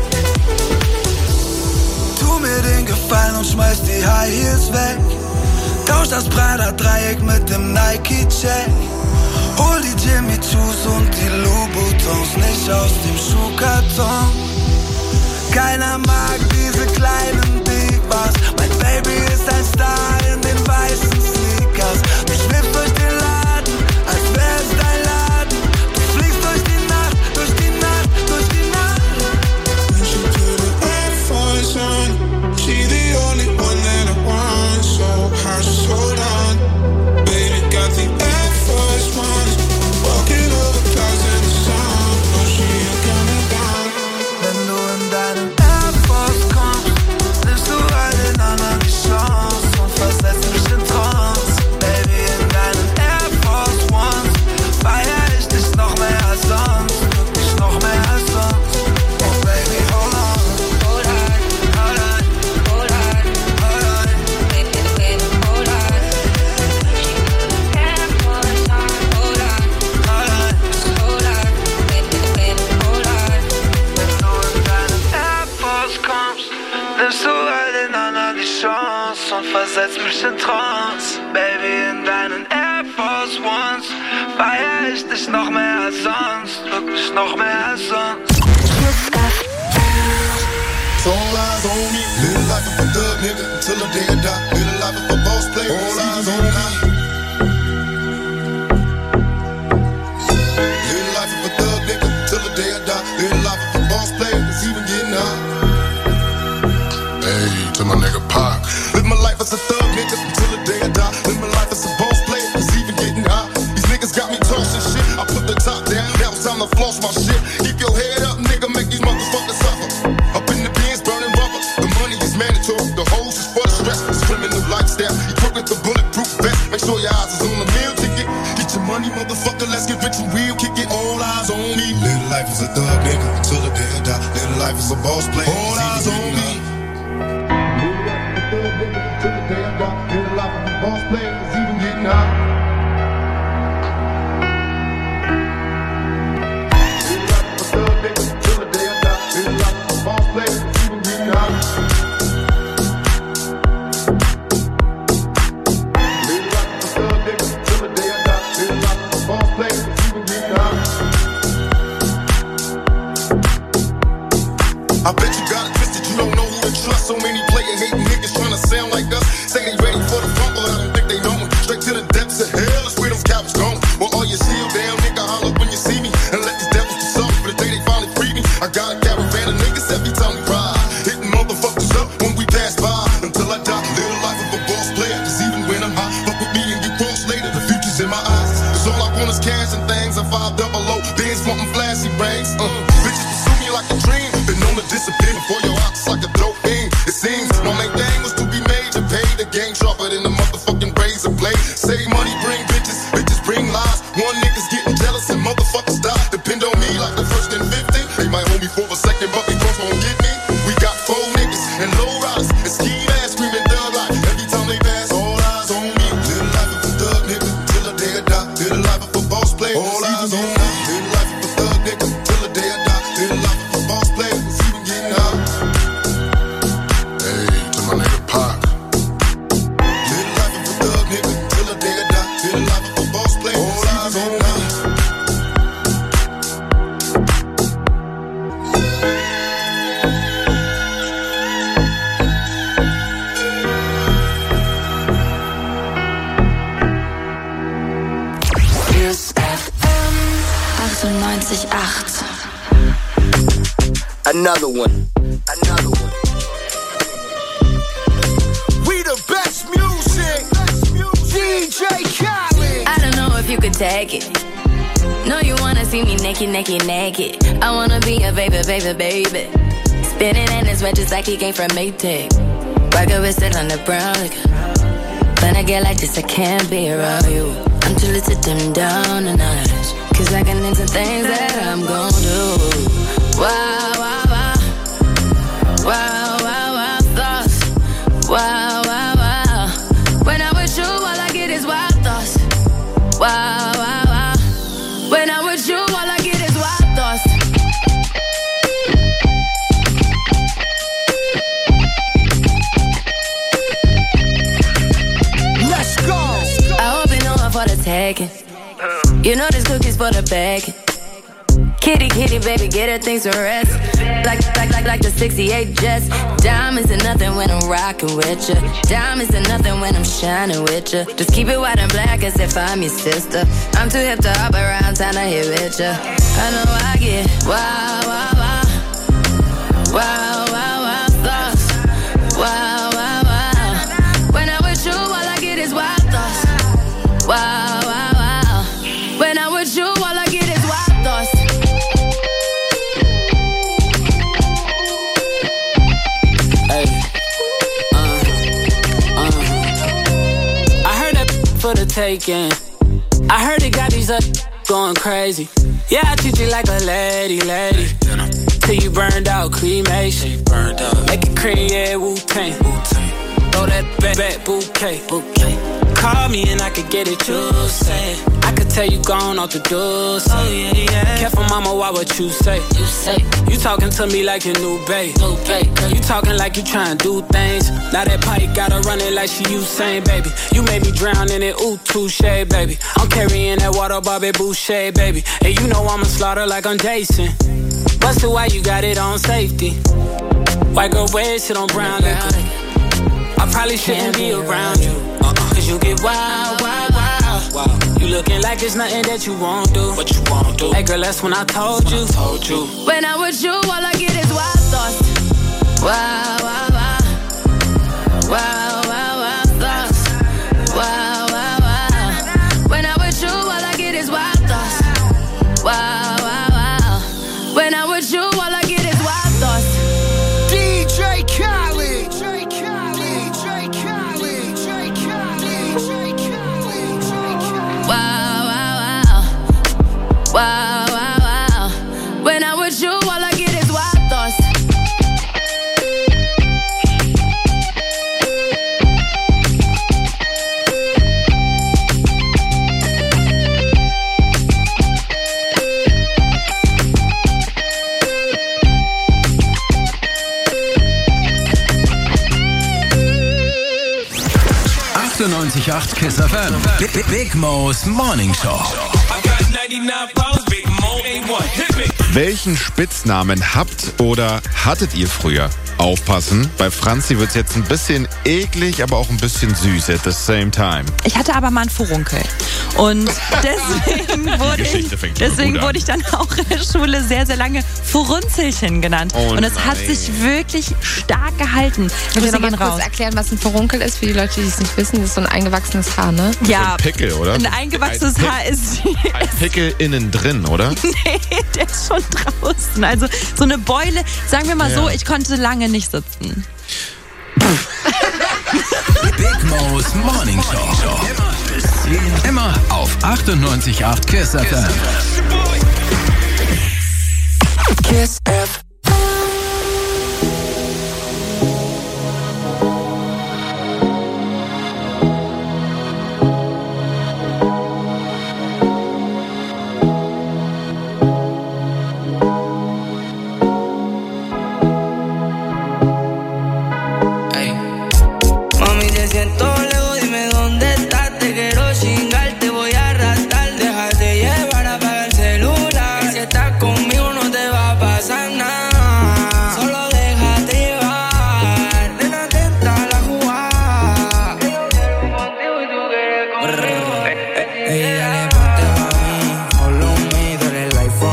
Tu mir den Gefallen und schmeiß die High Heels weg. Tausch das Prada-Dreieck mit dem Nike-Check. Hol die Jimmy Choos und die Louboutins nicht aus dem Schuhkarton. Keiner mag diese kleinen Divas. Mein Baby ist ein Star in den weißen Sneakers. Du schwimmst durch den Laden, als wär es dein Laden. Du fliegst durch die Nacht, durch die Nacht, durch die Nacht. When she put her Air Force on, she the only one that I want. So hard, just hold on. Baby got the Air Force ones. Walking over clouds in the sun. No, she ain't coming down. Wenn du in deinen Air Force kommst, nimmst du all den anderen die Chance und versetzt mich in Trance. Baby, in deinen Air Force Ones feier ich dich noch mehr als sonst, wirklich noch mehr als sonst. Oh baby, hold on, hold on, hold on, hold on, hold on, baby, baby, hold on. Air Force on, hold on, hold on, hold on, baby, baby, hold on. Wenn du in deinen Air Force kommst, nimmst du all den anderen die Chance und versetzt mich in Trance. Baby, in deinen Air Force Ones feier ich dich noch mehr als sonst, wirklich noch mehr als sonst. So all eyes on me. Live life of a thug nigga until the day I die. Live life of a boss player. All eyes on me. Live life of a thug nigga until the day I die. Live life of a boss player. It's even getting high. Hey, to my nigga Pac. Live my life as a thug nigga until the day I die. Live my life as a boss player. It's even getting high. These niggas got me tossing shit. I put the top down. Now it's time to floss my shit. Keep your head up, nigga. Make these motherfuckers suffer. Up in the bins, burning rubber. The money is mandatory. The hoes is for the stress. It's criminal lifestyle. Equipped with the bulletproof vest. Make sure your eyes is on the meal ticket. Get your money, motherfucker. Let's get rich and real. Kick it. All eyes on me. Live life as a thug nigga until the day I die. Live life as a boss player. All eyes on me. Live life as a thug nigga until the day I die. Live life as a boss player. It's even getting high. Live life as a thug nigga until the day I die. Live life as a boss player. It's even getting high. Live life as a thug nigga until the day I die. Live life as a boss player. It's even getting high. I bet you got it twisted, you don't know who to trust. So many player hating niggas tryna sound like us. Say they ready for the fumble, I don't think they know it. Straight to the depths of hell, that's where those cowards going. Well, all you seal down, nigga, holler when you see me. And let these devils be sorry for the day they finally free me. I got a caravan of niggas every time we ride. Hitting motherfuckers up when we pass by. Until I die, live the life of a boss player. Cause even when I'm high, fuck with me and get cross later. The future's in my eyes. Cause all I want is cash and things. I'm five double O, Benz wanting flashy rings. Uh, bitches pursue me like a dream. Been known to disappear before your ox like a dope fiend. It seems my main thing was to be made to pay the game sharper than the motherfucking razor blade. Save money, bring bitches, bitches bring lies. One nigga's getting jealous and motherfuckers die. Depend on me like the first and fifty. They might hold me for a second, but they both won't get me. We got four niggas and low riders and ski ass screaming thug life. Every time they pass, all eyes on me. Live the life of a thug nigga till the day I die. Live the life of a boss player. All eyes on me. Live the life of a thug nigga till the day I die. Live the life of a boss player. It's even getting high. Hey, to my nigga Pac. Live the life of a thug nigga till the day I die. Live the life of a achtundneunzig Komma acht. Another one. Another one. We the best music. D J Khaled. I don't know if you could take it. No, you wanna see me naked, naked, naked. I wanna be a baby, baby, baby. Spinning in his red just like he came from Maytag. Rocket with it on the brown liquor. When I get like this, I can't be around you. I'm too little to dim down a notch. Cause I can into things that I'm gon' do. Wow, wow, wow. Wow, wow, wow, thoughts. Wow, wow, wow. When I'm with you, all I get is wild thoughts. Wow, wow, wow. When I'm with you, all I get is wild thoughts. Let's go. I hope you know I'm for the taking. You know this cookie's for the bag. Kitty, kitty, baby, get her things to rest. Like, like, like, like the sixty-eight Jets. Diamonds are nothing when I'm rocking with ya. Diamonds are nothing when I'm shining with ya. Just keep it white and black as if I'm your sister. I'm too hip to hop around, time to hit with ya. I know I get wow, wow, wow. Wow, wow, wow, thoughts. Wow, wow, wow. When I'm with you, all I get is wild thoughts. Wow, wow, wow. When I'm with you, all I get is wild thoughts. For the taking. I heard it got these up going crazy. Yeah, I treat you like a lady, lady. Till you burned out, cremation. Make it cream, yeah, Wu-Tang. Throw that back, back bouquet. Call me and I could get it, you say. I could tell you gone off the door. So. Oh, yeah, yeah. Careful, mama, why what you say? You say. You talking to me like your new babe. New babe. You talking like you trying to do things. Now that pipe gotta run it like she Usain, baby. You made me drown in it, ooh, touche, baby. I'm carrying that water, Bobby Boucher, baby. And you know I'ma slaughter like I'm Jason. Busted, why you got it on safety? White girl wear shit on brown liquor. I probably shouldn't be around you. Uh-uh. Cause you get wild, wild, wild, wild. You looking like it's nothing that you won't do. What you won't do. Hey girl, that's when I told you. I told you. When I'm with you, all I get is wild thoughts. Wow, wow, wow. Wow, wow, wow, thoughts. Wow, wow, wow. When I'm with you, all I get is wild thoughts. Wow, wow, wow. When I'm with you, all I get is wild thoughts. D J Khaled. Wow, wow, wow. Wow, wow, wow. When I'm with you, all I get is wild thoughts. achtundneunzig Komma acht Kiss F M. Big, Big Mo's Morning Show. Welchen Spitznamen habt oder hattet ihr früher? Aufpassen, bei Franzi wird's jetzt ein bisschen eklig, aber auch ein bisschen süß at the same time. Ich hatte aber mal einen Furunkel. Und deswegen, wurde ich, deswegen wurde ich dann auch in der Schule sehr, sehr lange Furunzelchen genannt. Oh und es nein. hat sich wirklich stark gehalten. Ich muss Grüße dir gehen mal raus. kurz erklären, was ein Furunkel ist, für die Leute, die es nicht wissen. Das ist so ein eingewachsenes Haar, ne? Ja. So ein Pickel, oder? Ein eingewachsenes Ein Haar ist... Ein Pickel innen drin, oder? Nee, der ist schon draußen. Also so eine Beule, sagen wir mal Ja. so, ich konnte lange nicht sitzen. Big Mo's Morning Show. Immer auf achtundneunzig Komma acht Kiss F M. Kiss F. Mami, te siento lejos, dime dónde estás. Te quiero chingar, te voy a arrastrar. Déjate llevar, apaga el celular. Y si estás conmigo no te va a pasar nada. Solo déjate llevar. Nena, atenta a la jugada. Yo quiero contigo y tú quieres conmigo. Ey, dale, ponte pa' mí. Follow me, tú eres life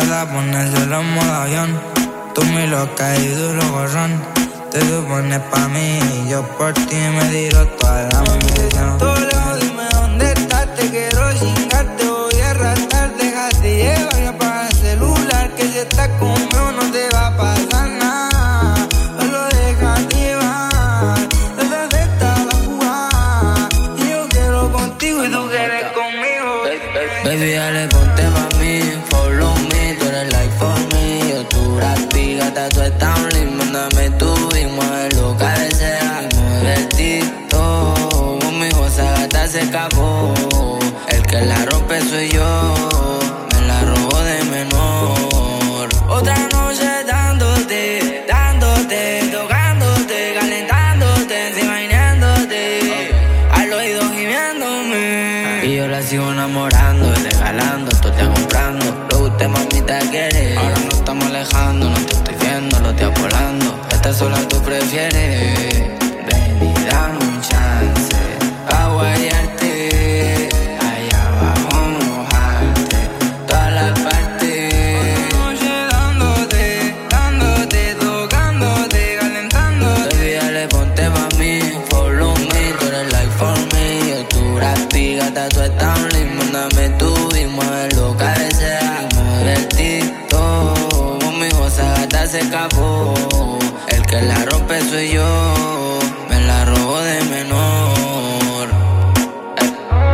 Para ponérselo en modo avión. Tú mi loca y duro gorrón. Te supones pa' mí y yo por ti me tiro toda la misión. Toledo, dime dónde estás, te quiero chingar, te voy a arrastrar, déjate llevar y apaga el celular, que si estás conmigo no te va a pasar nada. Solo déjate llevar, detrás está la jugada, y yo quiero contigo y tú quieres conmigo. Baby, dale, ponte pa' mí, follow me, tú eres like for me, yo tu rapi, gata, tú estás un limbo, mándame tú y mueve lo que deseas, mueve el tito, conmigo esa gata se escapó, el que la rompe soy yo, me la robo de menor. Otra noche dándote, dándote, tocándote, calentándote, imaginándote, al oído gimiéndome, y yo la sigo enamorando y regalando, tú te comprando, lo que usted mamita quiere, ahora nos estamos alejando, no te estoy viendo, lo estoy volando, esta sola tú prefieres, ven y dame un chance, pa' guayarte, allá abajo mojarte, todas las partes, noche dándote, dándote, tocándote, calentándote, baby, dale, ponte pa' mí, follow me, tú eres like for me, yo tu rapi, gata, tú estás un limbo, mándame tú y mueve lo que deseas, mueve el tito, conmigo esa gata se escapó, el que la rompe soy yo, me la robo de menor. Eh.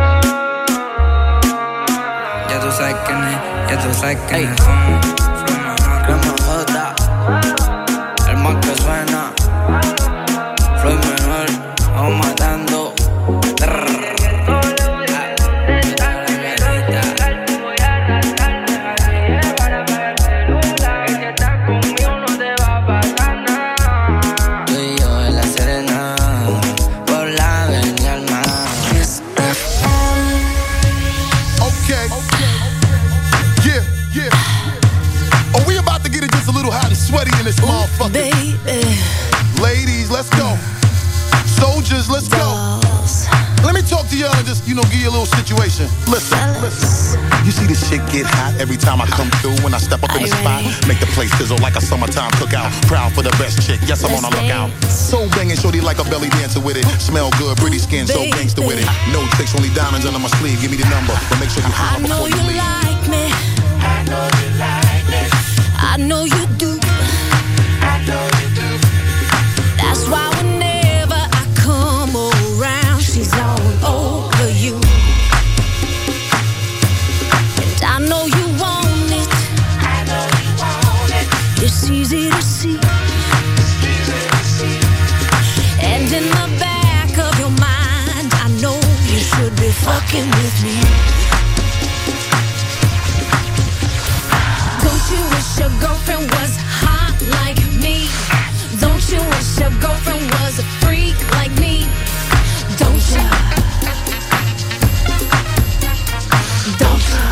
Ya tú sabes quién es, ya tú sabes quién es. Crema J, el más que suena, Floyd menor, vamos matando. Sweaty in this motherfucker. Baby. Ladies, let's go. Soldiers, let's go. Let me talk to y'all and just, you know, give you a little situation. Listen, listen. You see this shit get hot every time I come through. When I step up in the spot, make the place sizzle like a summertime cookout. Proud for the best chick, yes, I'm on a lookout. So banging, shorty like a belly dancer with it. Smell good, pretty skin, so gangster with it. No tricks, only diamonds under my sleeve. Give me the number, but make sure you holler before you leave. Like me. I know you like me. I know you do. I know you do. That's why whenever I come around, she's all over you. And I know you want it. I know you want it. It's easy to see. It's easy to see. And in the back of your mind, I know you should be fucking with me. Don't you wish your girlfriend was hot like me? Don't you wish your girlfriend was a freak like me? Don't you? Don't you?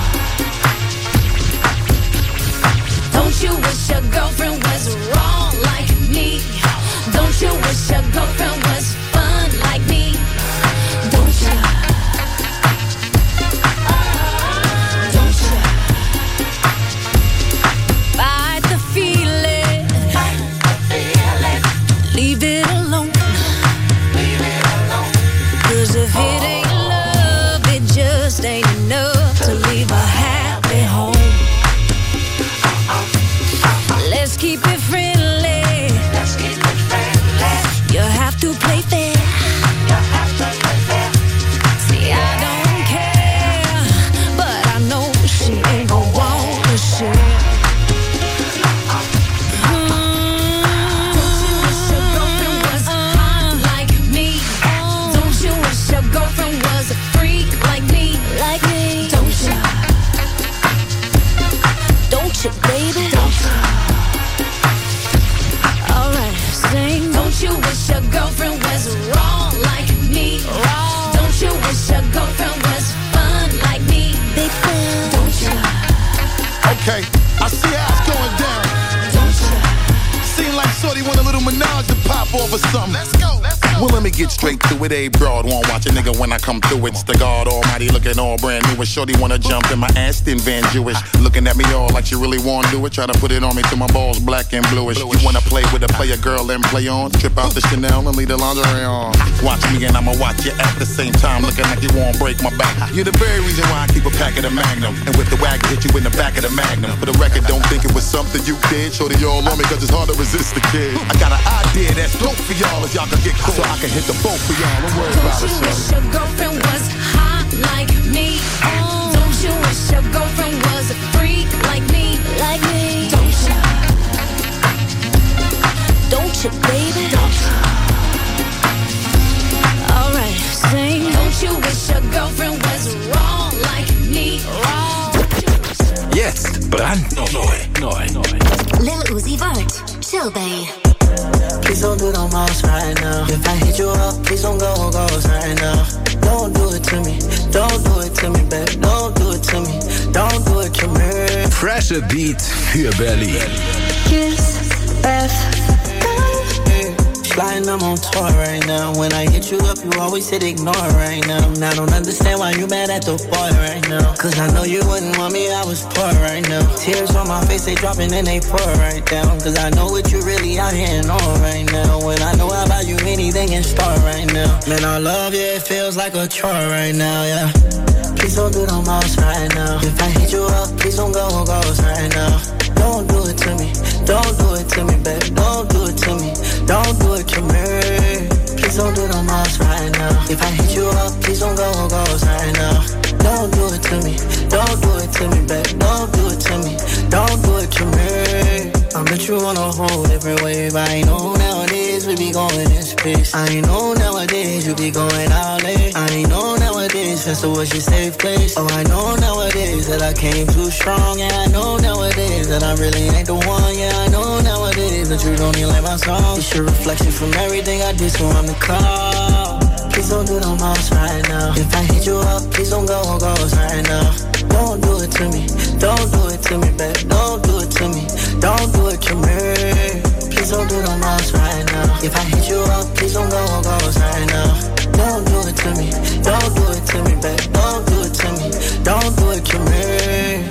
Don't you wish your girlfriend was wrong like me? Don't you wish your girlfriend was fun like me? Don't you? Don't you? Fight the feeling. Fight the feeling. Leave it alone. Leave it alone. 'Cause if it ain't love, it just ain't enough to leave a happy home. Let's keep it friendly. Let's keep it friendly. You have to play fair. You have to play fair. See, I don't care, but I know she ain't gon' wanna share. Girlfriend was a freak like me, like me. Don't you? Don't you, baby? Don't you? Alright, sing. Don't you wish your girlfriend was wrong like me? Wrong. Don't you wish your girlfriend was fun like me? Big fan. Don't you? Okay, I see how it's going down. Don't you? Seem like shorty want a little menage to pop off or something. Let's go, let's go. Well, let me get straight to it. A broad won't watch a nigga when I come through. It's the God Almighty looking all brand new. And shorty wanna jump in my Aston Van Jewish. Looking at me all like she really wanna do it. Try to put it on me till my balls black and bluish. You wanna play with a player girl and play on? Trip out the Chanel and leave the lingerie on. Watch me and I'ma watch you at the same time. Looking like you won't break my back. You're the very reason why I keep a pack of the Magnum. And with the wagon hit you in the back of the Magnum. For the record, don't think it was something you did. Shorty all on me cause it's hard to resist the kid. I got an idea that's dope for y'all if y'all can get caught. So I can hit the boat for y'all. Don't worry about it, Don't you wish son. your girlfriend was hot like me? Oh. Don't you wish your girlfriend was a freak like me? Like me. Don't you? Don't you, baby? Don't you? Alright, sing. Don't you wish your girlfriend was wrong like me? Wrong. Jetzt brandneu. Neu. Lil Uzi Vert, Chill Bay. Please don't do the most right now. If I hit you up, please don't go ghost right now. Don't do it to me. Don't do it to me, baby. Don't do it to me. Don't do it to me. Freshe Beat für Berlin. Kiss, F, Flying, I'm on tour right now. When I hit you up, you always hit ignore right now. And I don't understand why you mad at the boy right now. Cause I know you wouldn't want me, I was poor right now. Tears on my face, they dropping and they pour right down. Cause I know what you really out here and on right now. When I know I buy you anything in store right now. Man, I love you, it feels like a chore right now, yeah. Please don't do the most right now. If I hit you up, please don't go ghost right now. Don't do it to me. Don't do it to me, baby. Don't do it to me. Don't do it to me. Please don't do the most right now. If I hit you up, please don't go ghost right now. Don't do it to me. Don't do it to me, baby. Don't do it to me. Don't do it to me. I bet you on a whole different wave. I know nowadays we be going in space. I know nowadays you be going out late. I know nowadays festival's your safe place. Oh, I know nowadays that I came too strong. Yeah, I know nowadays that I really ain't the one. Yeah, I know nowadays that you don't even like my song. It's your reflection from everything I did, so I'm the call. Please don't do the most right now. If I hit you up, please don't go ghost right now. Don't do it to me. Don't do it to me, baby. Don't do it to me. Don't do it to me. Please don't do the most right now. If I hit you up, please don't go ghost right now. Don't do it to me. Don't do it to me, baby. Don't do it to me. Don't do it to me.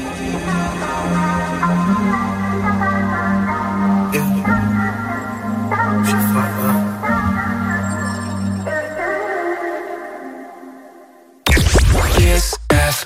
Yes, F.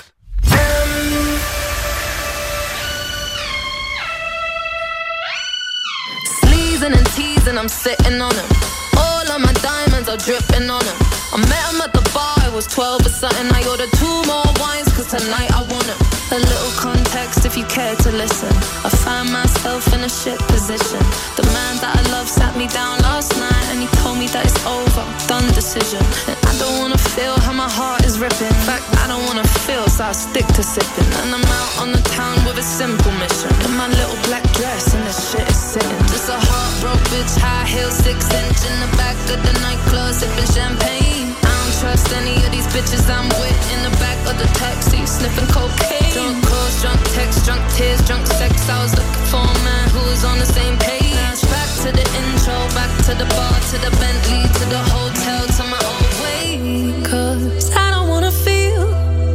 Sleezing and teasing, I'm sitting on him. All of my diamonds are dripping on him. I met him at the bar, I was twelve or something. I ordered two more wines, cause tonight I want him. A little context if you care to listen. I found myself in a shit position. The man that I love sat me down last night and he told me that it's over, done decision. And I don't wanna feel how my heart is ripping. In fact, I don't wanna feel, so I stick to sipping. And I'm out on the town with a simple mission. In my little black dress and this shit is sitting. Just a heartbroken bitch, high heel, six inch in the back of the nightclub, sipping champagne. I don't trust any of these bitches I'm with in the back of the taxi, sniffing cocaine. Drunk calls, drunk texts, drunk tears, drunk sex. I was looking for a man who was on the same page. Back to the intro, back to the bar, to the Bentley, to the hotel, to my old way. Cause I don't wanna feel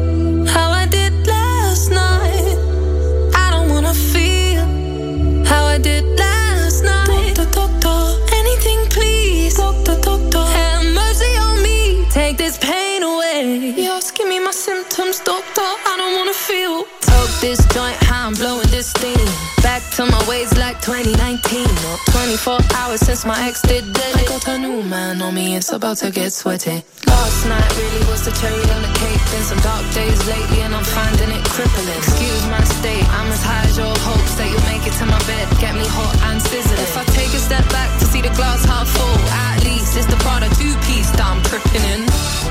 how I did last night. I don't wanna feel how I did last night. Doctor, doctor, anything please. Doctor, doctor, have mercy on me. Take this pain away. Yes, give me my symptoms, doctor. I don't wanna feel. Toke this joint, how I'm blowing this steam. Back to my ways like twenty nineteen. Or twenty-four hours since my ex did it. I got a new man on me, it's about to get sweaty. Last night really was the cherry on the cake. Been some dark days lately and I'm finding it crippling. Excuse my state, I'm as high as your hopes that you'll make it to my bed. Get me hot and sizzling. If I take a step back to see the glass half full, at least it's the Prada two-piece that I'm tripping in.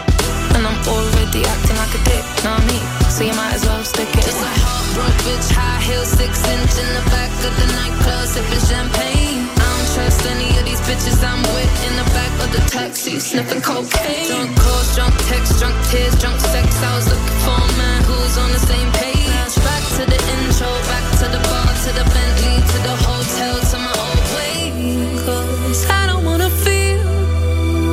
And I'm already acting like a dick, know what I mean? So you might as well stick it. Just a heartbroken bitch, high heel, six inch in the back of the nightclub, sipping champagne. I don't trust any of these bitches I'm with in the back of the taxi, sniffing cocaine. Drunk calls, drunk texts, drunk tears, drunk sex. I was looking for a man who's on the same page. Back to the intro, back to the bar, to the Bentley, to the hotel, to my old way. Cause I don't wanna feel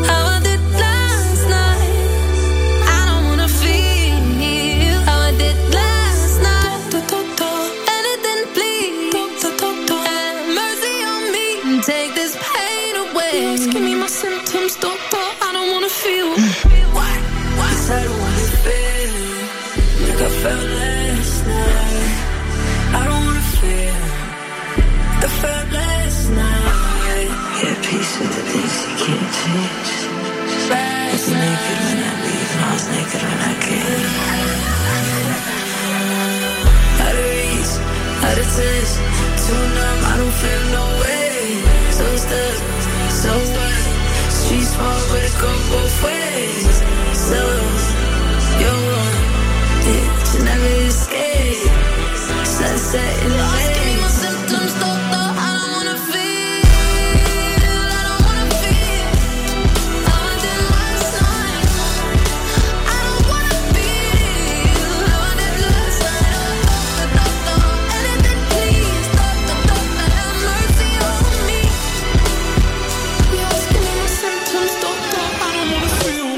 So what? Street smart, but it go both ways. So you're one, yeah, you never escape. Sunset in the way. Lost in my symptoms, thought, thought I don't wanna feel. I don't wanna feel how I did last night. I don't wanna feel how I did last night. Thought, thought, thought, anything please. Thought, thought, thought, have mercy on me. Lost in my symptoms, thought, thought I don't wanna feel.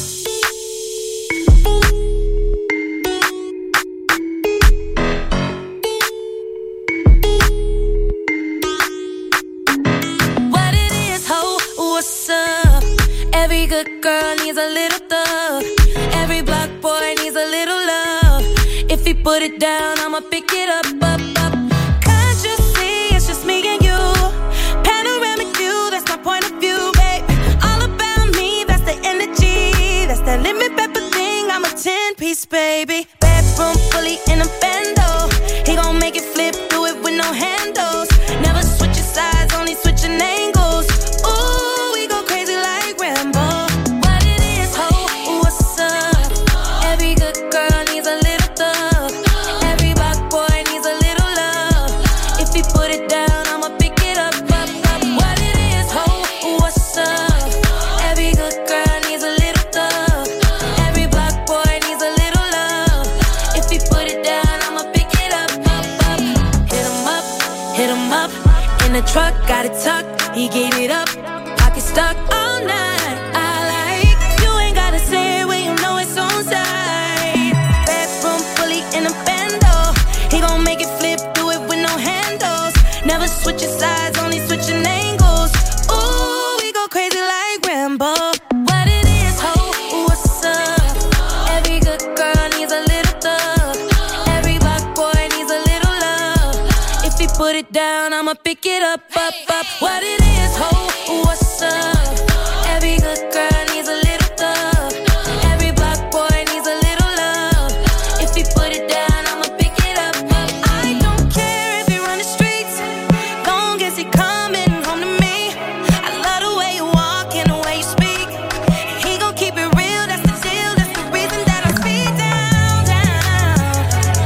What it is, ho, what's up? Every good girl needs a little thug. Every block boy needs a little love. If he put it down, I'ma pick it up, up, up. Can't you see it's just me and you? Panoramic view, that's my point of view, babe. All about me, that's the energy. That's that lemon pepper thing, I'm a ten-piece, baby. Bedroom fully in a bando. He gon' make it flip, do it with no handles. Never switching sides, only switching angles. Ooh, we go crazy like Rambo. What it is, ho, what's up? Every good girl needs a little thug. Every block boy needs a little love. If he put it down, I'ma pick it up, up, up. What it is, ho, what's up? Every good girl needs a little thug. Every block boy needs a little love. If he put it down, I'ma pick it up, up, up. Hit him up, hit him up. In the truck, got it tucked. He gave it up, pocket stuck all night. I like, you ain't gotta say it when you know it's on side. Bedroom fully in a bando. He gon' make it flip, do it with no handles. Never switching sides, only switching angles. Ooh, we go crazy like Rambo. What it is, ho, what's up? Every good girl needs a little thug. Every block boy needs a little love. If he put it down, I'ma pick it up, up, up. What it is, ho, what's up? Every good girl needs a little thug. Every block boy needs a little love. If he put it down, I'ma pick it up, up. I don't care if he run the streets, long as he coming home to me. I love the way you walk and the way you speak. He gon' keep it real, that's the deal. That's the reason that I'm speed down, down.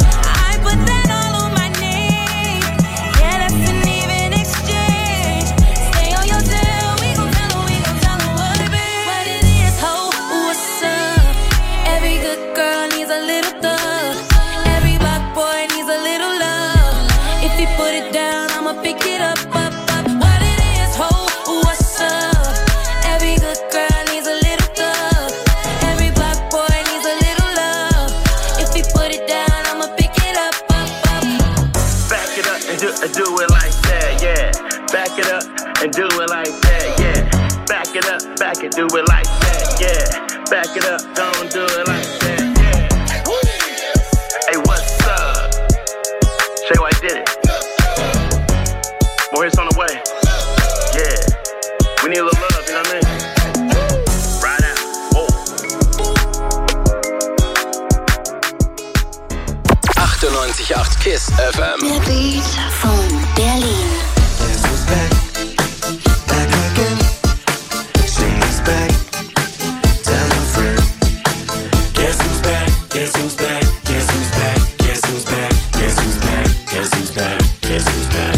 I put that all on my name. Yeah, that's an even exchange. Stay on your tail, we gon' tell her, we gon' tell her what it is. What it is, ho, what's up? Every good girl needs a little thug. Every block boy needs a little love. If he put it down, I'ma pick it up, up, up. What it is, ho, what's up? Every good girl needs a little thug. Every block boy needs a little love. If he put it down, I'ma pick it up, up, up. Back it up and do, and do it like that, yeah. Back it up and do it like that, yeah. Back it up, back it, do it like that, yeah. Back it up, don't do it like that, yeah. Hey, what's up? Shay White did it. More hits on the way. Yeah. We need a little love, you know what I mean? Ride out. Oh. achtundneunzig Komma acht KISS F M. Der Beat von Berlin. Guess who's back? Back again. She's back. Tell a friend. Guess who's back? Guess who's back? Guess who's back? Guess who's back? Guess who's back? Guess who's back? Guess who's back?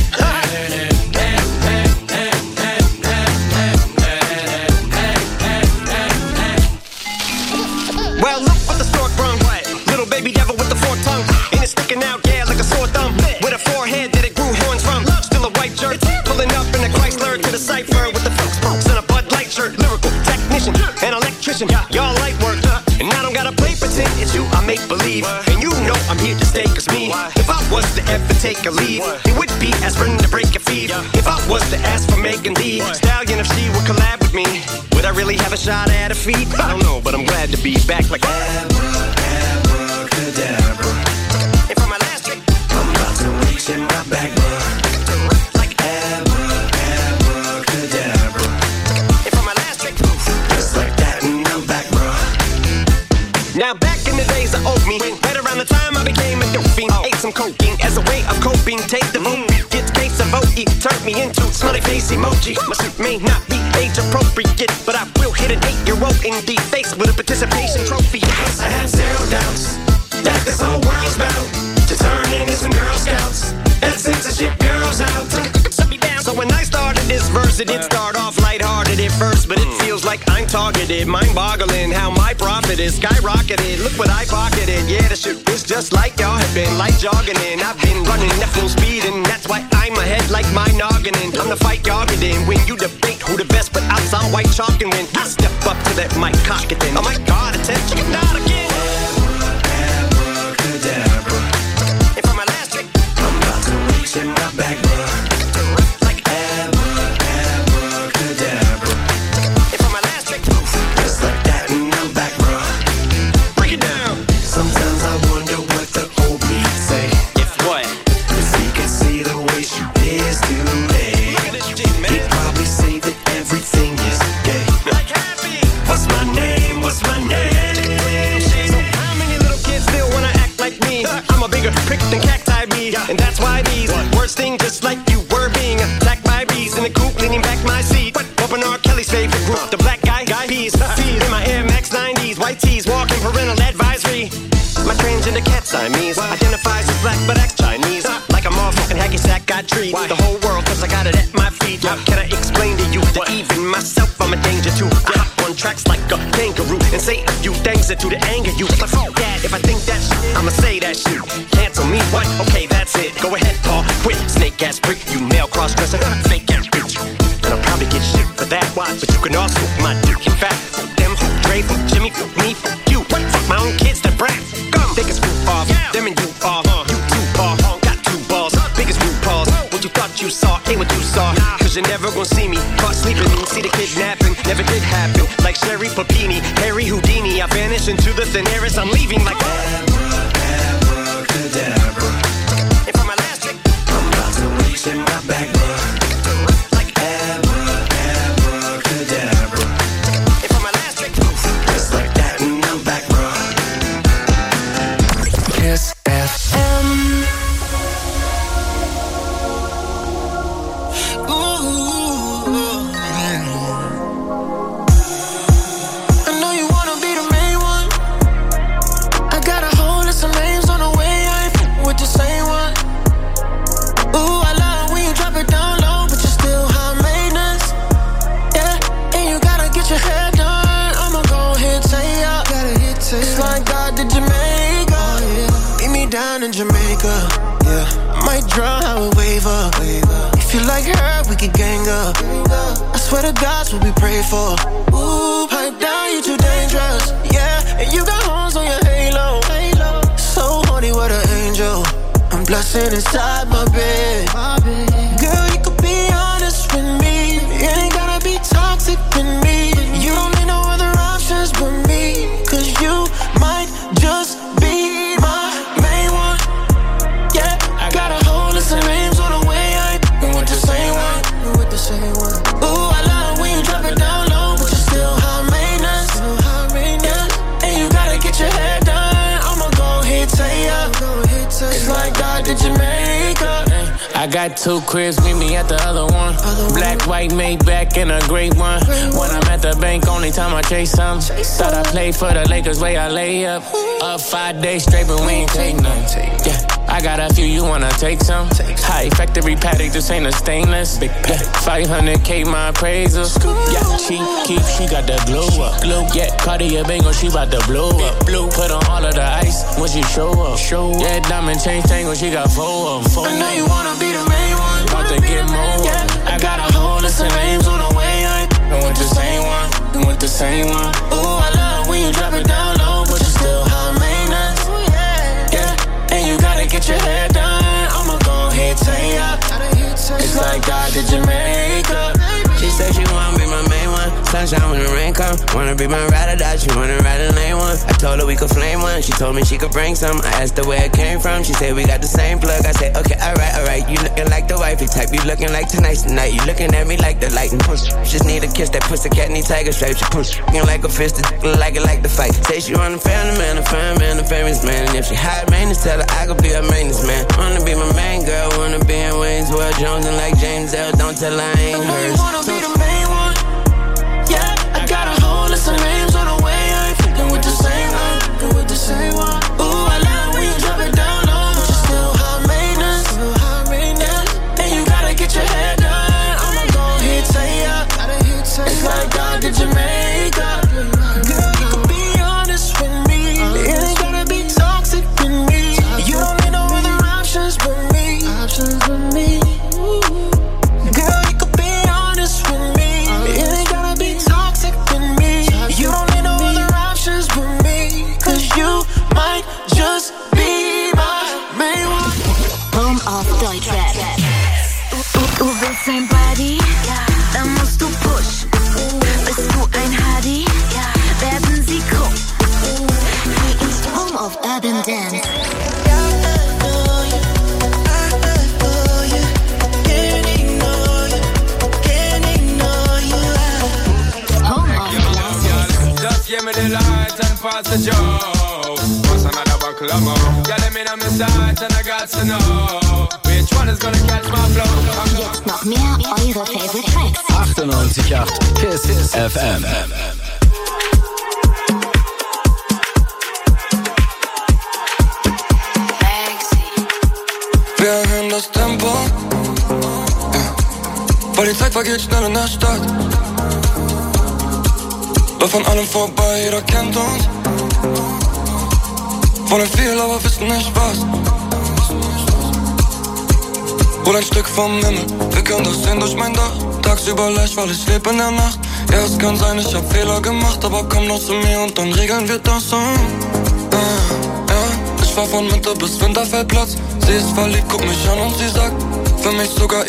Well, look what the stork brung. Little baby devil with the forked tongue. And it's sticking out, yeah, like a sore thumb. With a forehead that it grew horns from. Still a white shirt. Pulling up in a Chrysler to the cipher with the folks pumps and a Bud Light shirt. Lyrical technician, an electrician. Y'all light work. And I don't gotta play pretend. It's you I make believe. And you know I'm here to stay, cause me, if I was to ever take a leave, it would be aspirin to break your feet. If I was to ask for Megan Thee Stallion, if she would collab with me, would I really have a shot at her feet? I don't know, but I'm glad to be back like abracadabra. And for my last trick, I'm about to reach in my back, bro. Like abra, abracadabra. And for my last trick, just like that, and I'm back, bro. Now back in the days of old me, right around the time I became a dope fiend, ate some cocaine as a way of coping. Take the vote, get case of devote-y, turn me into smiley face emoji. My suit may not be age appropriate, but I will hit an eight-year-old in the face with a participation trophy. Yes, I have zero doubts that this whole world's bound to turn into some Girl Scouts and censorship girls out. So when I started this verse, it did start off lighthearted at first, but it feels like I'm targeted, mind-boggling how my profit is skyrocketed. Look what I pocketed, yeah, the shit is just like y'all have been, like jogging in. I've been running at full speed, and that's why I'm ahead like my noggin. I'm the fight y'all get in when you debate who the best, but I sound white chalk, and when I step up to that mic, cock it then. Oh my God, attention, not again. Abracadabra. And for my last trick, I'm about to reach in my back, bruh. And that's why these what? words sting just like you were being attacked by bees in the coop, leaning back my seat. Open R. Kelly's favorite group, the black guy, guy peas. In my Air Max nineties, white tees, walking parental advisory. My transgender cat Siamese identifies as black but acts Chinese. Like a motherfucking hacky sack, got treat the whole world cause I got it at my feet. How can I explain to you that even myself I'm a danger to? I hop on tracks like a kangaroo and say a few things that do to anger you. But fuck that, if I think that shit, I'ma say that shit. Cancel me, what? Okay, that's it. Go ahead, Paul, quit. Snake ass prick, you male cross-dresser, fake ass bitch. And I'll probably get shit for that, why? But you can also my dick. In fact, fuck them, fuck Dre, fuck Jimmy, fuck me, fuck you. What? Fuck my own kids, that brat. Come, they can screw off. Yeah. Them and you are, uh, you two paw, uh, got two balls, biggest root paws. What you thought you saw ain't what you saw. Nah. Cause you're never gonna see me caught sleeping. See the kidnapping, never did happen. Like Sherry Papini, Harry Houdini, I vanish into the thin air as I'm leaving like Abracadabra. And for my last trick, I'm about to reach in my back, bruh. Like Abracadabra. And for my last trick, just like that, and I'm back, bruh. Kiss F M. Down in Jamaica, yeah. Might draw how it wave up. If you like her, we can gang up. I swear to God, what we pray for. Ooh, pipe down, you too dangerous, yeah. And you got horns on your halo. So horny, what an angel. I'm blushing inside my bed. Girl, you could be honest with me. You ain't gotta be toxic with me. You don't need no other options but me. Cause you might just be names on the way, I ain't with the same one. With the same one. Ooh, I love when you drop it down low, but you're still high maintenance. Yeah. And you gotta get your hair done. I'ma go ahead, say up. It's like God did Jamaica. I got two cribs, meet me at the other one. Black, white, Maybach, and a great one. When I'm at the bank, only time I chase some. Thought I played for the Lakers, way I lay up. Up five days straight, but we ain't take none. Yeah, I got a few, you wanna take some? High factory paddock, this ain't a stainless. Big paddock, five hundred K my appraisal. Yeah, she keep, she got that glow up. Glow, yeah, Cartier Bango, she bout to blow up. Put on all of the ice when she show up. Yeah, diamond chain tangle, she got four of them. I know you wanna be the main one. About to get more. Yeah, I got a whole list of names on the way. I ain't with the same one. With the same one. Ooh, I love when you drop it down low, but you still high maintenance. Yeah, and you gotta get your hair done. I'ma go ahead, say up. It's like God did Jamaica. She said she wanna be my main one. sunshine when the rain come. Wanna be my ride or die, she wanna ride in lane one. I told her we could flame one, she told me she could bring some. I asked her where it came from, she said we got the same plug. I said, okay, alright, alright. You looking like the wifey type, you looking like tonight's the night. You looking at me like the light and push. Just need a kiss, that pussy cat need tiger stripes. She push, looking like a fist, like it like the fight. Say she want a family man, a fine man, a famous man. And if she high maintenance, tell her I could be her maintenance man. Wanna be my main girl, wanna be in Wayne's World, Jones and like James L. Don't tell her I ain't hers. I wanna be the main one. Yeah, I got a whole list of names on the way. I ain't fucking with the same one, fucking with the same one. Ooh, I love when you drop it down low, but you still high maintenance, still high maintenance. And you gotta get your hair done. I'ma go ahead, say ya. It's like God did your makeup. Girl, you can be honest with me. It ain't gotta be toxic with me. You don't need no other options but me. Options with me. Girl, you can be honest with me. It ain't gotta be toxic with me. You don't need no other options but me. Cause you might just be my main one. Home of Deutschrap. Du, du willst ein Buddy? Dann musst du push. Bist du ein Hardy? Werden sie gucken. Hier ist Home of Urban Dance. Give me the light and pass the joke. What's another buckle of more? Yeah, let me know my sight and I got to know which one is gonna catch my flow. Jetzt noch mehr eure Favorite Tracks. achtundneunzig Komma acht KISS F M. Wir erhöhen das Tempo, ja. Weil die Zeit vergeht schnell in der Stadt. Läuft an allem vorbei, jeder kennt uns. Wollen viel, aber wissen nicht was. Hol ein Stück vom Himmel, wir können das sehen durch mein Dach. Tagsüber leicht, weil ich lebe in der Nacht. Ja, es kann sein, ich hab Fehler gemacht, aber komm noch zu mir und dann regeln wir das um. Ja, ja, ich fahr von Mitte bis Winterfeldplatz. Sie ist verliebt, guck mich an und sie sagt, für mich sogar